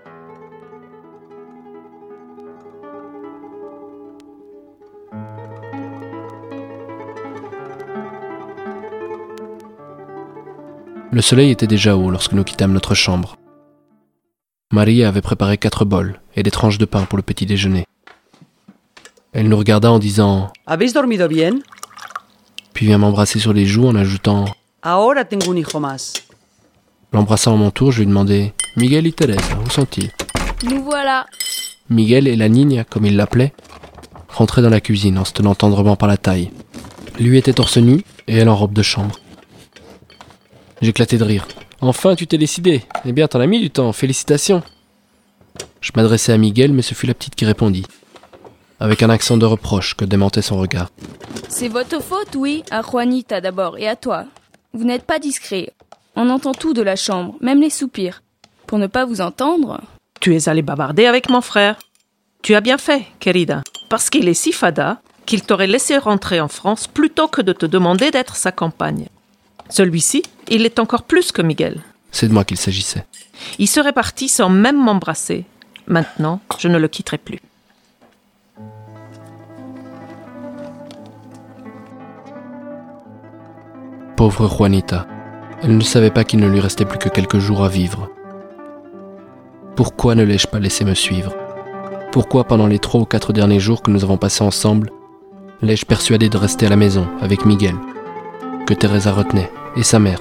Le soleil était déjà haut lorsque nous quittâmes notre chambre. Maria avait préparé 4 bols et des tranches de pain pour le petit déjeuner. Elle nous regarda en disant « ¿Habéis dormido bien? » puis vient m'embrasser sur les joues en ajoutant « Ahora tengo un hijo más. » L'embrassant à mon tour, je lui demandai « Miguel et Teresa, où sont-ils » Nous voilà. Miguel et la Niña, comme il l'appelait, rentraient dans la cuisine en se tenant tendrement par la taille. Lui était torse nu et elle en robe de chambre. J'éclatai de rire. « Enfin, tu t'es décidé. Eh bien, t'en as mis du temps. Félicitations. » Je m'adressai à Miguel, mais ce fut la petite qui répondit, avec un accent de reproche que démentait son regard. « C'est votre faute, oui, à Juanita d'abord et à toi. Vous n'êtes pas discret. On entend tout de la chambre, même les soupirs. Pour ne pas vous entendre... » Tu es allé bavarder avec mon frère. Tu as bien fait, querida, parce qu'il est si fada qu'il t'aurait laissé rentrer en France plutôt que de te demander d'être sa compagne. Celui-ci, il est encore plus que Miguel. C'est de moi qu'il s'agissait. Il serait parti sans même m'embrasser. Maintenant, je ne le quitterai plus. Pauvre Juanita. Elle ne savait pas qu'il ne lui restait plus que quelques jours à vivre. Pourquoi ne l'ai-je pas laissé me suivre ? Pourquoi, pendant les 3 ou 4 derniers jours que nous avons passés ensemble, l'ai-je persuadé de rester à la maison avec Miguel, que Teresa retenait, et sa mère ?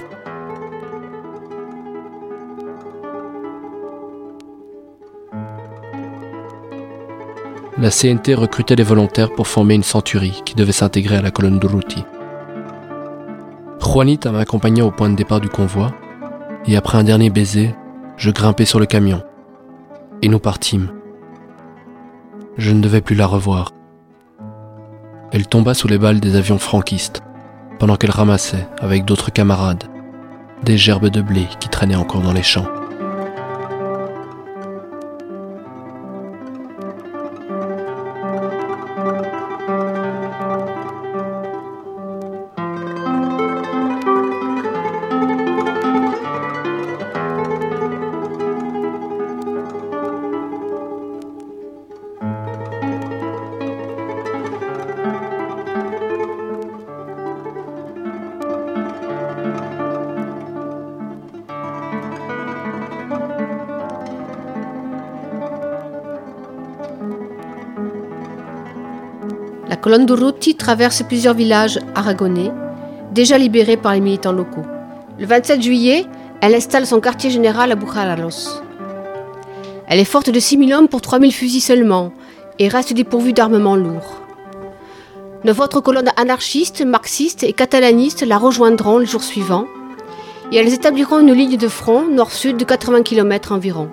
La CNT recrutait des volontaires pour former une centurie qui devait s'intégrer à la colonne Durruti. Juanita m'accompagna au point de départ du convoi, et après un dernier baiser, je grimpai sur le camion, et nous partîmes. Je ne devais plus la revoir. Elle tomba sous les balles des avions franquistes, pendant qu'elle ramassait, avec d'autres camarades, des gerbes de blé qui traînaient encore dans les champs. La colonne d'Urruti traverse plusieurs villages aragonais, déjà libérés par les militants locaux. Le 27 juillet, elle installe son quartier général à Bujaraloz. Elle est forte de 6 000 hommes pour 3 000 fusils seulement et reste dépourvue d'armement lourd. 9 autres colonnes anarchistes, marxistes et catalanistes la rejoindront le jour suivant et elles établiront une ligne de front nord-sud de 80 km environ.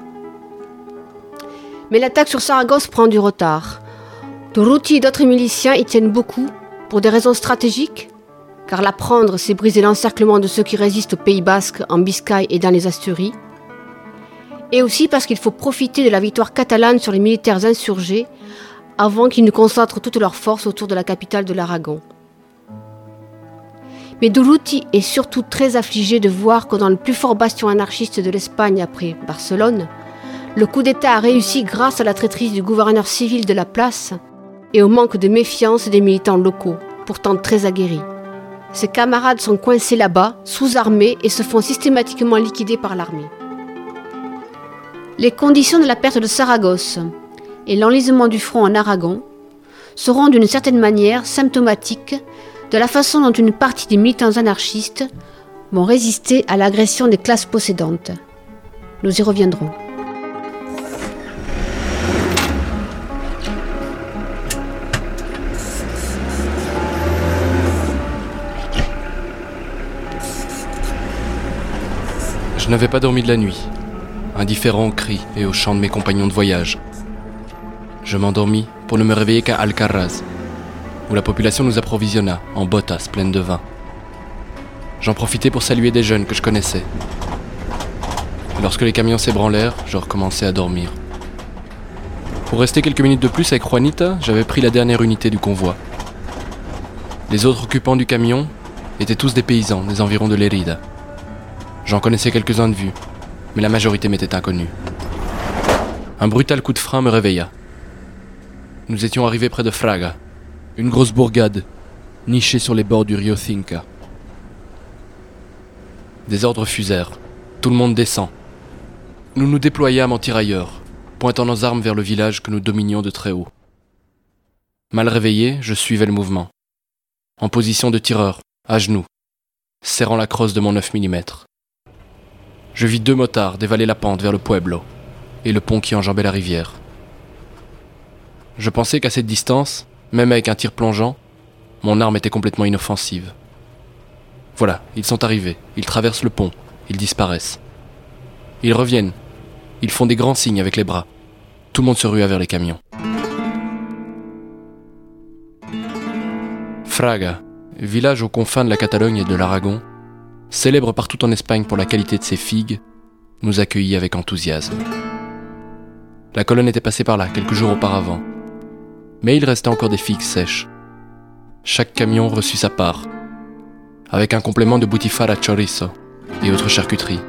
Mais l'attaque sur Saragosse prend du retard. Durruti et d'autres miliciens y tiennent beaucoup pour des raisons stratégiques, car la prendre, c'est briser l'encerclement de ceux qui résistent au Pays Basque, en Biscaye et dans les Asturies, et aussi parce qu'il faut profiter de la victoire catalane sur les militaires insurgés avant qu'ils ne concentrent toutes leurs forces autour de la capitale de l'Aragon. Mais Durruti est surtout très affligé de voir que dans le plus fort bastion anarchiste de l'Espagne après Barcelone, le coup d'État a réussi grâce à la traîtrise du gouverneur civil de la place et au manque de méfiance des militants locaux, pourtant très aguerris. Ses camarades sont coincés là-bas, sous-armés et se font systématiquement liquider par l'armée. Les conditions de la perte de Saragosse et l'enlisement du front en Aragon seront d'une certaine manière symptomatiques de la façon dont une partie des militants anarchistes vont résister à l'agression des classes possédantes. Nous y reviendrons. Je n'avais pas dormi de la nuit, indifférent aux cris et aux chants de mes compagnons de voyage. Je m'endormis pour ne me réveiller qu'à Alcaraz, où la population nous approvisionna en bottas pleines de vin. J'en profitais pour saluer des jeunes que je connaissais. Lorsque les camions s'ébranlèrent, je recommençais à dormir. Pour rester quelques minutes de plus avec Juanita, j'avais pris la dernière unité du convoi. Les autres occupants du camion étaient tous des paysans des environs de Lérida. J'en connaissais quelques-uns de vue, mais la majorité m'était inconnue. Un brutal coup de frein me réveilla. Nous étions arrivés près de Fraga, une grosse bourgade, nichée sur les bords du Rio Cinca. Des ordres fusèrent. Tout le monde descend. Nous nous déployâmes en tirailleurs, pointant nos armes vers le village que nous dominions de très haut. Mal réveillé, je suivais le mouvement. En position de tireur, à genoux, serrant la crosse de mon 9 mm. Je vis 2 motards dévaler la pente vers le Pueblo et le pont qui enjambait la rivière. Je pensais qu'à cette distance, même avec un tir plongeant, mon arme était complètement inoffensive. Voilà, ils sont arrivés, ils traversent le pont, ils disparaissent. Ils reviennent, ils font des grands signes avec les bras. Tout le monde se rua vers les camions. Fraga, village aux confins de la Catalogne et de l'Aragon, célèbre partout en Espagne pour la qualité de ses figues, nous accueillit avec enthousiasme. La colonne était passée par là quelques jours auparavant, mais il restait encore des figues sèches. Chaque camion reçut sa part, avec un complément de boutifara chorizo et autres charcuteries.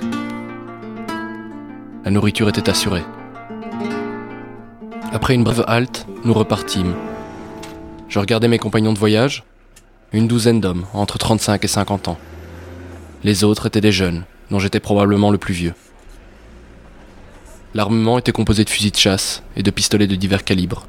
La nourriture était assurée. Après une brève halte, nous repartîmes. Je regardais mes compagnons de voyage, une douzaine d'hommes, entre 35 et 50 ans. Les autres étaient des jeunes, dont j'étais probablement le plus vieux. L'armement était composé de fusils de chasse et de pistolets de divers calibres.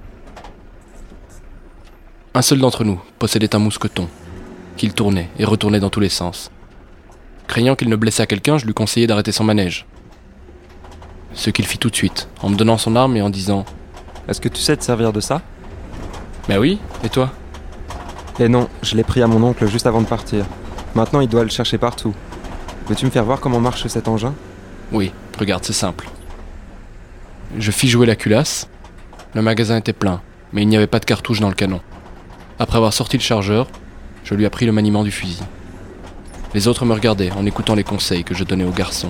Un seul d'entre nous possédait un mousqueton, qu'il tournait et retournait dans tous les sens. Craignant qu'il ne blessât quelqu'un, je lui conseillai d'arrêter son manège. Ce qu'il fit tout de suite, en me donnant son arme et en disant « Est-ce que tu sais te servir de ça ?»« Ben oui, et toi ?» Eh non, je l'ai pris à mon oncle juste avant de partir. Maintenant, il doit le chercher partout. Veux-tu me faire voir comment marche cet engin ? Oui, regarde, c'est simple. Je fis jouer la culasse. Le magasin était plein, mais il n'y avait pas de cartouche dans le canon. Après avoir sorti le chargeur, je lui appris le maniement du fusil. Les autres me regardaient en écoutant les conseils que je donnais aux garçons.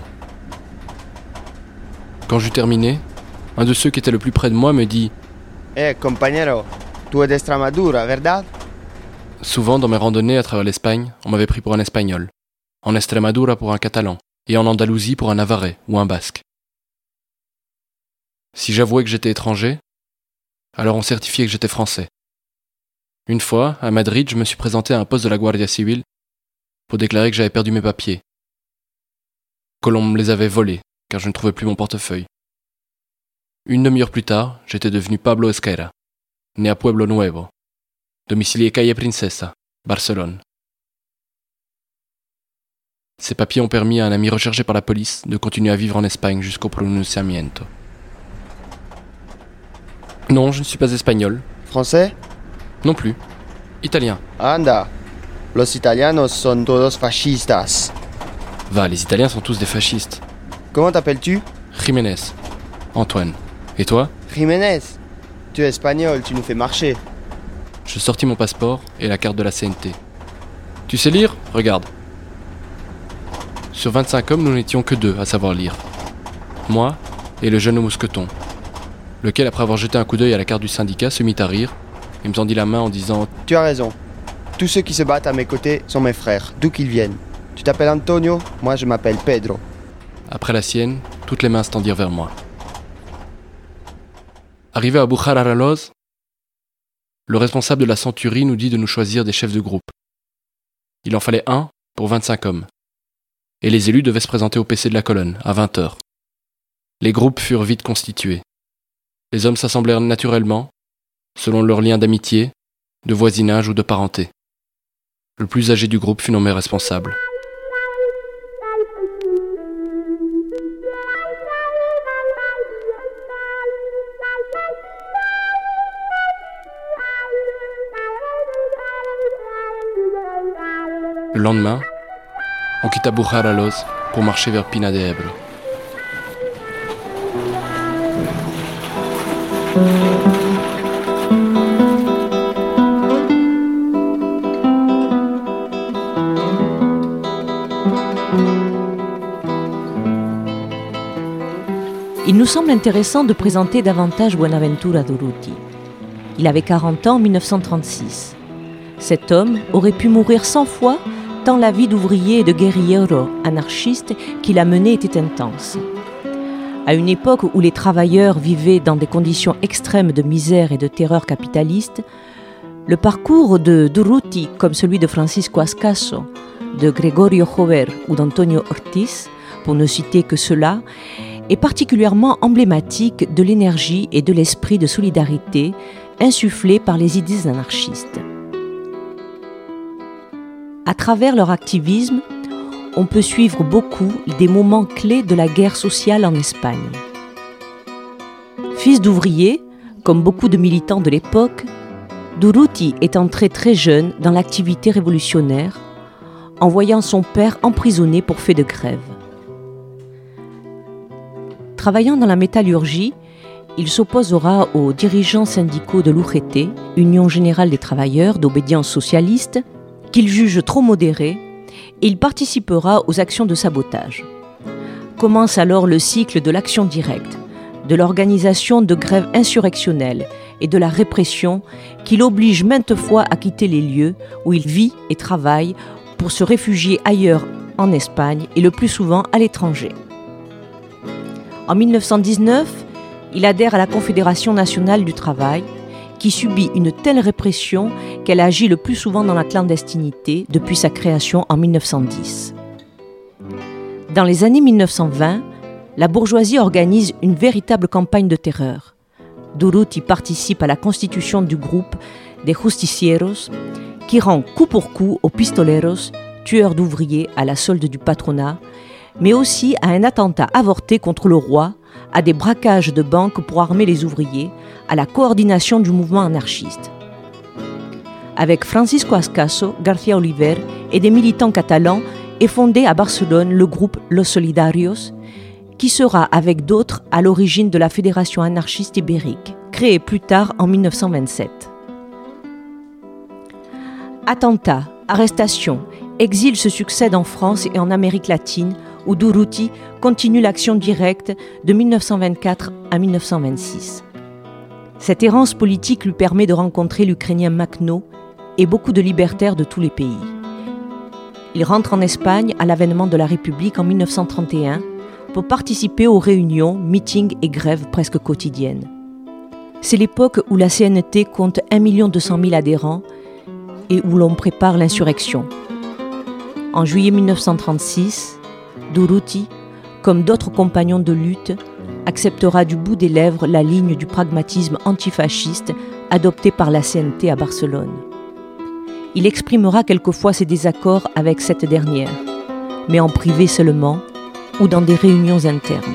Quand j'eus terminé, un de ceux qui était le plus près de moi me dit « Eh, compañero, tu es de Extremadura, verdad ?» Souvent, dans mes randonnées à travers l'Espagne, on m'avait pris pour un Espagnol, en Extremadura pour un Catalan, et en Andalousie pour un Navarrais ou un Basque. Si j'avouais que j'étais étranger, alors on certifiait que j'étais français. Une fois, à Madrid, je me suis présenté à un poste de la Guardia Civil pour déclarer que j'avais perdu mes papiers, que l'on me les avait volés, car je ne trouvais plus mon portefeuille. Une demi-heure plus tard, j'étais devenu Pablo Esquera, né à Pueblo Nuevo, domicilié Calle Princesa, Barcelone. Ces papiers ont permis à un ami recherché par la police de continuer à vivre en Espagne jusqu'au pronunciamiento. Non, je ne suis pas espagnol. Français? Non plus. Italien. Anda, los italianos son todos fascistas. Va, les Italiens sont tous des fascistes. Comment t'appelles-tu? Jiménez. Antoine. Et toi? Jiménez. Tu es espagnol, tu nous fais marcher. Je sortis mon passeport et la carte de la CNT. Tu sais lire? Regarde. Sur 25 hommes, nous n'étions que 2 à savoir lire. Moi et le jeune mousqueton, lequel, après avoir jeté un coup d'œil à la carte du syndicat, se mit à rire et me tendit la main en disant « Tu as raison. Tous ceux qui se battent à mes côtés sont mes frères, d'où qu'ils viennent. Tu t'appelles Antonio, moi je m'appelle Pedro. » Après la sienne, toutes les mains se tendirent vers moi. Arrivé à Bujaraloz, le responsable de la centurie nous dit de nous choisir des chefs de groupe. Il en fallait un pour 25 hommes. Et les élus devaient se présenter au PC de la colonne, à 20h. Les groupes furent vite constitués. Les hommes s'assemblèrent naturellement, selon leurs liens d'amitié, de voisinage ou de parenté. Le plus âgé du groupe fut nommé responsable. Le lendemain, on quitta Bujaraloz pour marcher vers Pina de Ebro. Il nous semble intéressant de présenter davantage Buenaventura Durruti. Il avait 40 ans en 1936. Cet homme aurait pu mourir 100 fois tant la vie d'ouvrier et de guerrillero anarchiste qu'il a menée était intense. À une époque où les travailleurs vivaient dans des conditions extrêmes de misère et de terreur capitaliste, le parcours de Durruti, comme celui de Francisco Ascaso, de Gregorio Jover ou d'Antonio Ortiz, pour ne citer que ceux-là, est particulièrement emblématique de l'énergie et de l'esprit de solidarité insufflés par les idées anarchistes. À travers leur activisme, on peut suivre beaucoup des moments clés de la guerre sociale en Espagne. Fils d'ouvrier, comme beaucoup de militants de l'époque, Durruti est entré très jeune dans l'activité révolutionnaire, en voyant son père emprisonné pour fait de grève. Travaillant dans la métallurgie, il s'opposera aux dirigeants syndicaux de l'UGT, Union Générale des Travailleurs d'Obédience Socialiste, qu'il juge trop modérés, et il participera aux actions de sabotage. Commence alors le cycle de l'action directe, de l'organisation de grèves insurrectionnelles et de la répression qui l'oblige maintes fois à quitter les lieux où il vit et travaille pour se réfugier ailleurs en Espagne et le plus souvent à l'étranger. En 1919, il adhère à la Confédération nationale du travail, qui subit une telle répression qu'elle agit le plus souvent dans la clandestinité depuis sa création en 1910. Dans les années 1920, la bourgeoisie organise une véritable campagne de terreur. Durruti participe à la constitution du groupe des Justicieros, qui rend coup pour coup aux pistoleros, tueurs d'ouvriers à la solde du patronat, mais aussi à un attentat avorté contre le roi, à des braquages de banques pour armer les ouvriers, à la coordination du mouvement anarchiste. Avec Francisco Ascaso, García Oliver et des militants catalans est fondé à Barcelone le groupe Los Solidarios, qui sera avec d'autres à l'origine de la Fédération anarchiste ibérique, créée plus tard en 1927. Attentats, arrestations Exils se succèdent en France et en Amérique latine, où Durruti continue l'action directe de 1924 à 1926. Cette errance politique lui permet de rencontrer l'Ukrainien Makhno et beaucoup de libertaires de tous les pays. Il rentre en Espagne à l'avènement de la République en 1931 pour participer aux réunions, meetings et grèves presque quotidiennes. C'est l'époque où la CNT compte 1 200 000 adhérents et où l'on prépare l'insurrection. En juillet 1936, Durruti, comme d'autres compagnons de lutte, acceptera du bout des lèvres la ligne du pragmatisme antifasciste adoptée par la CNT à Barcelone. Il exprimera quelquefois ses désaccords avec cette dernière, mais en privé seulement ou dans des réunions internes.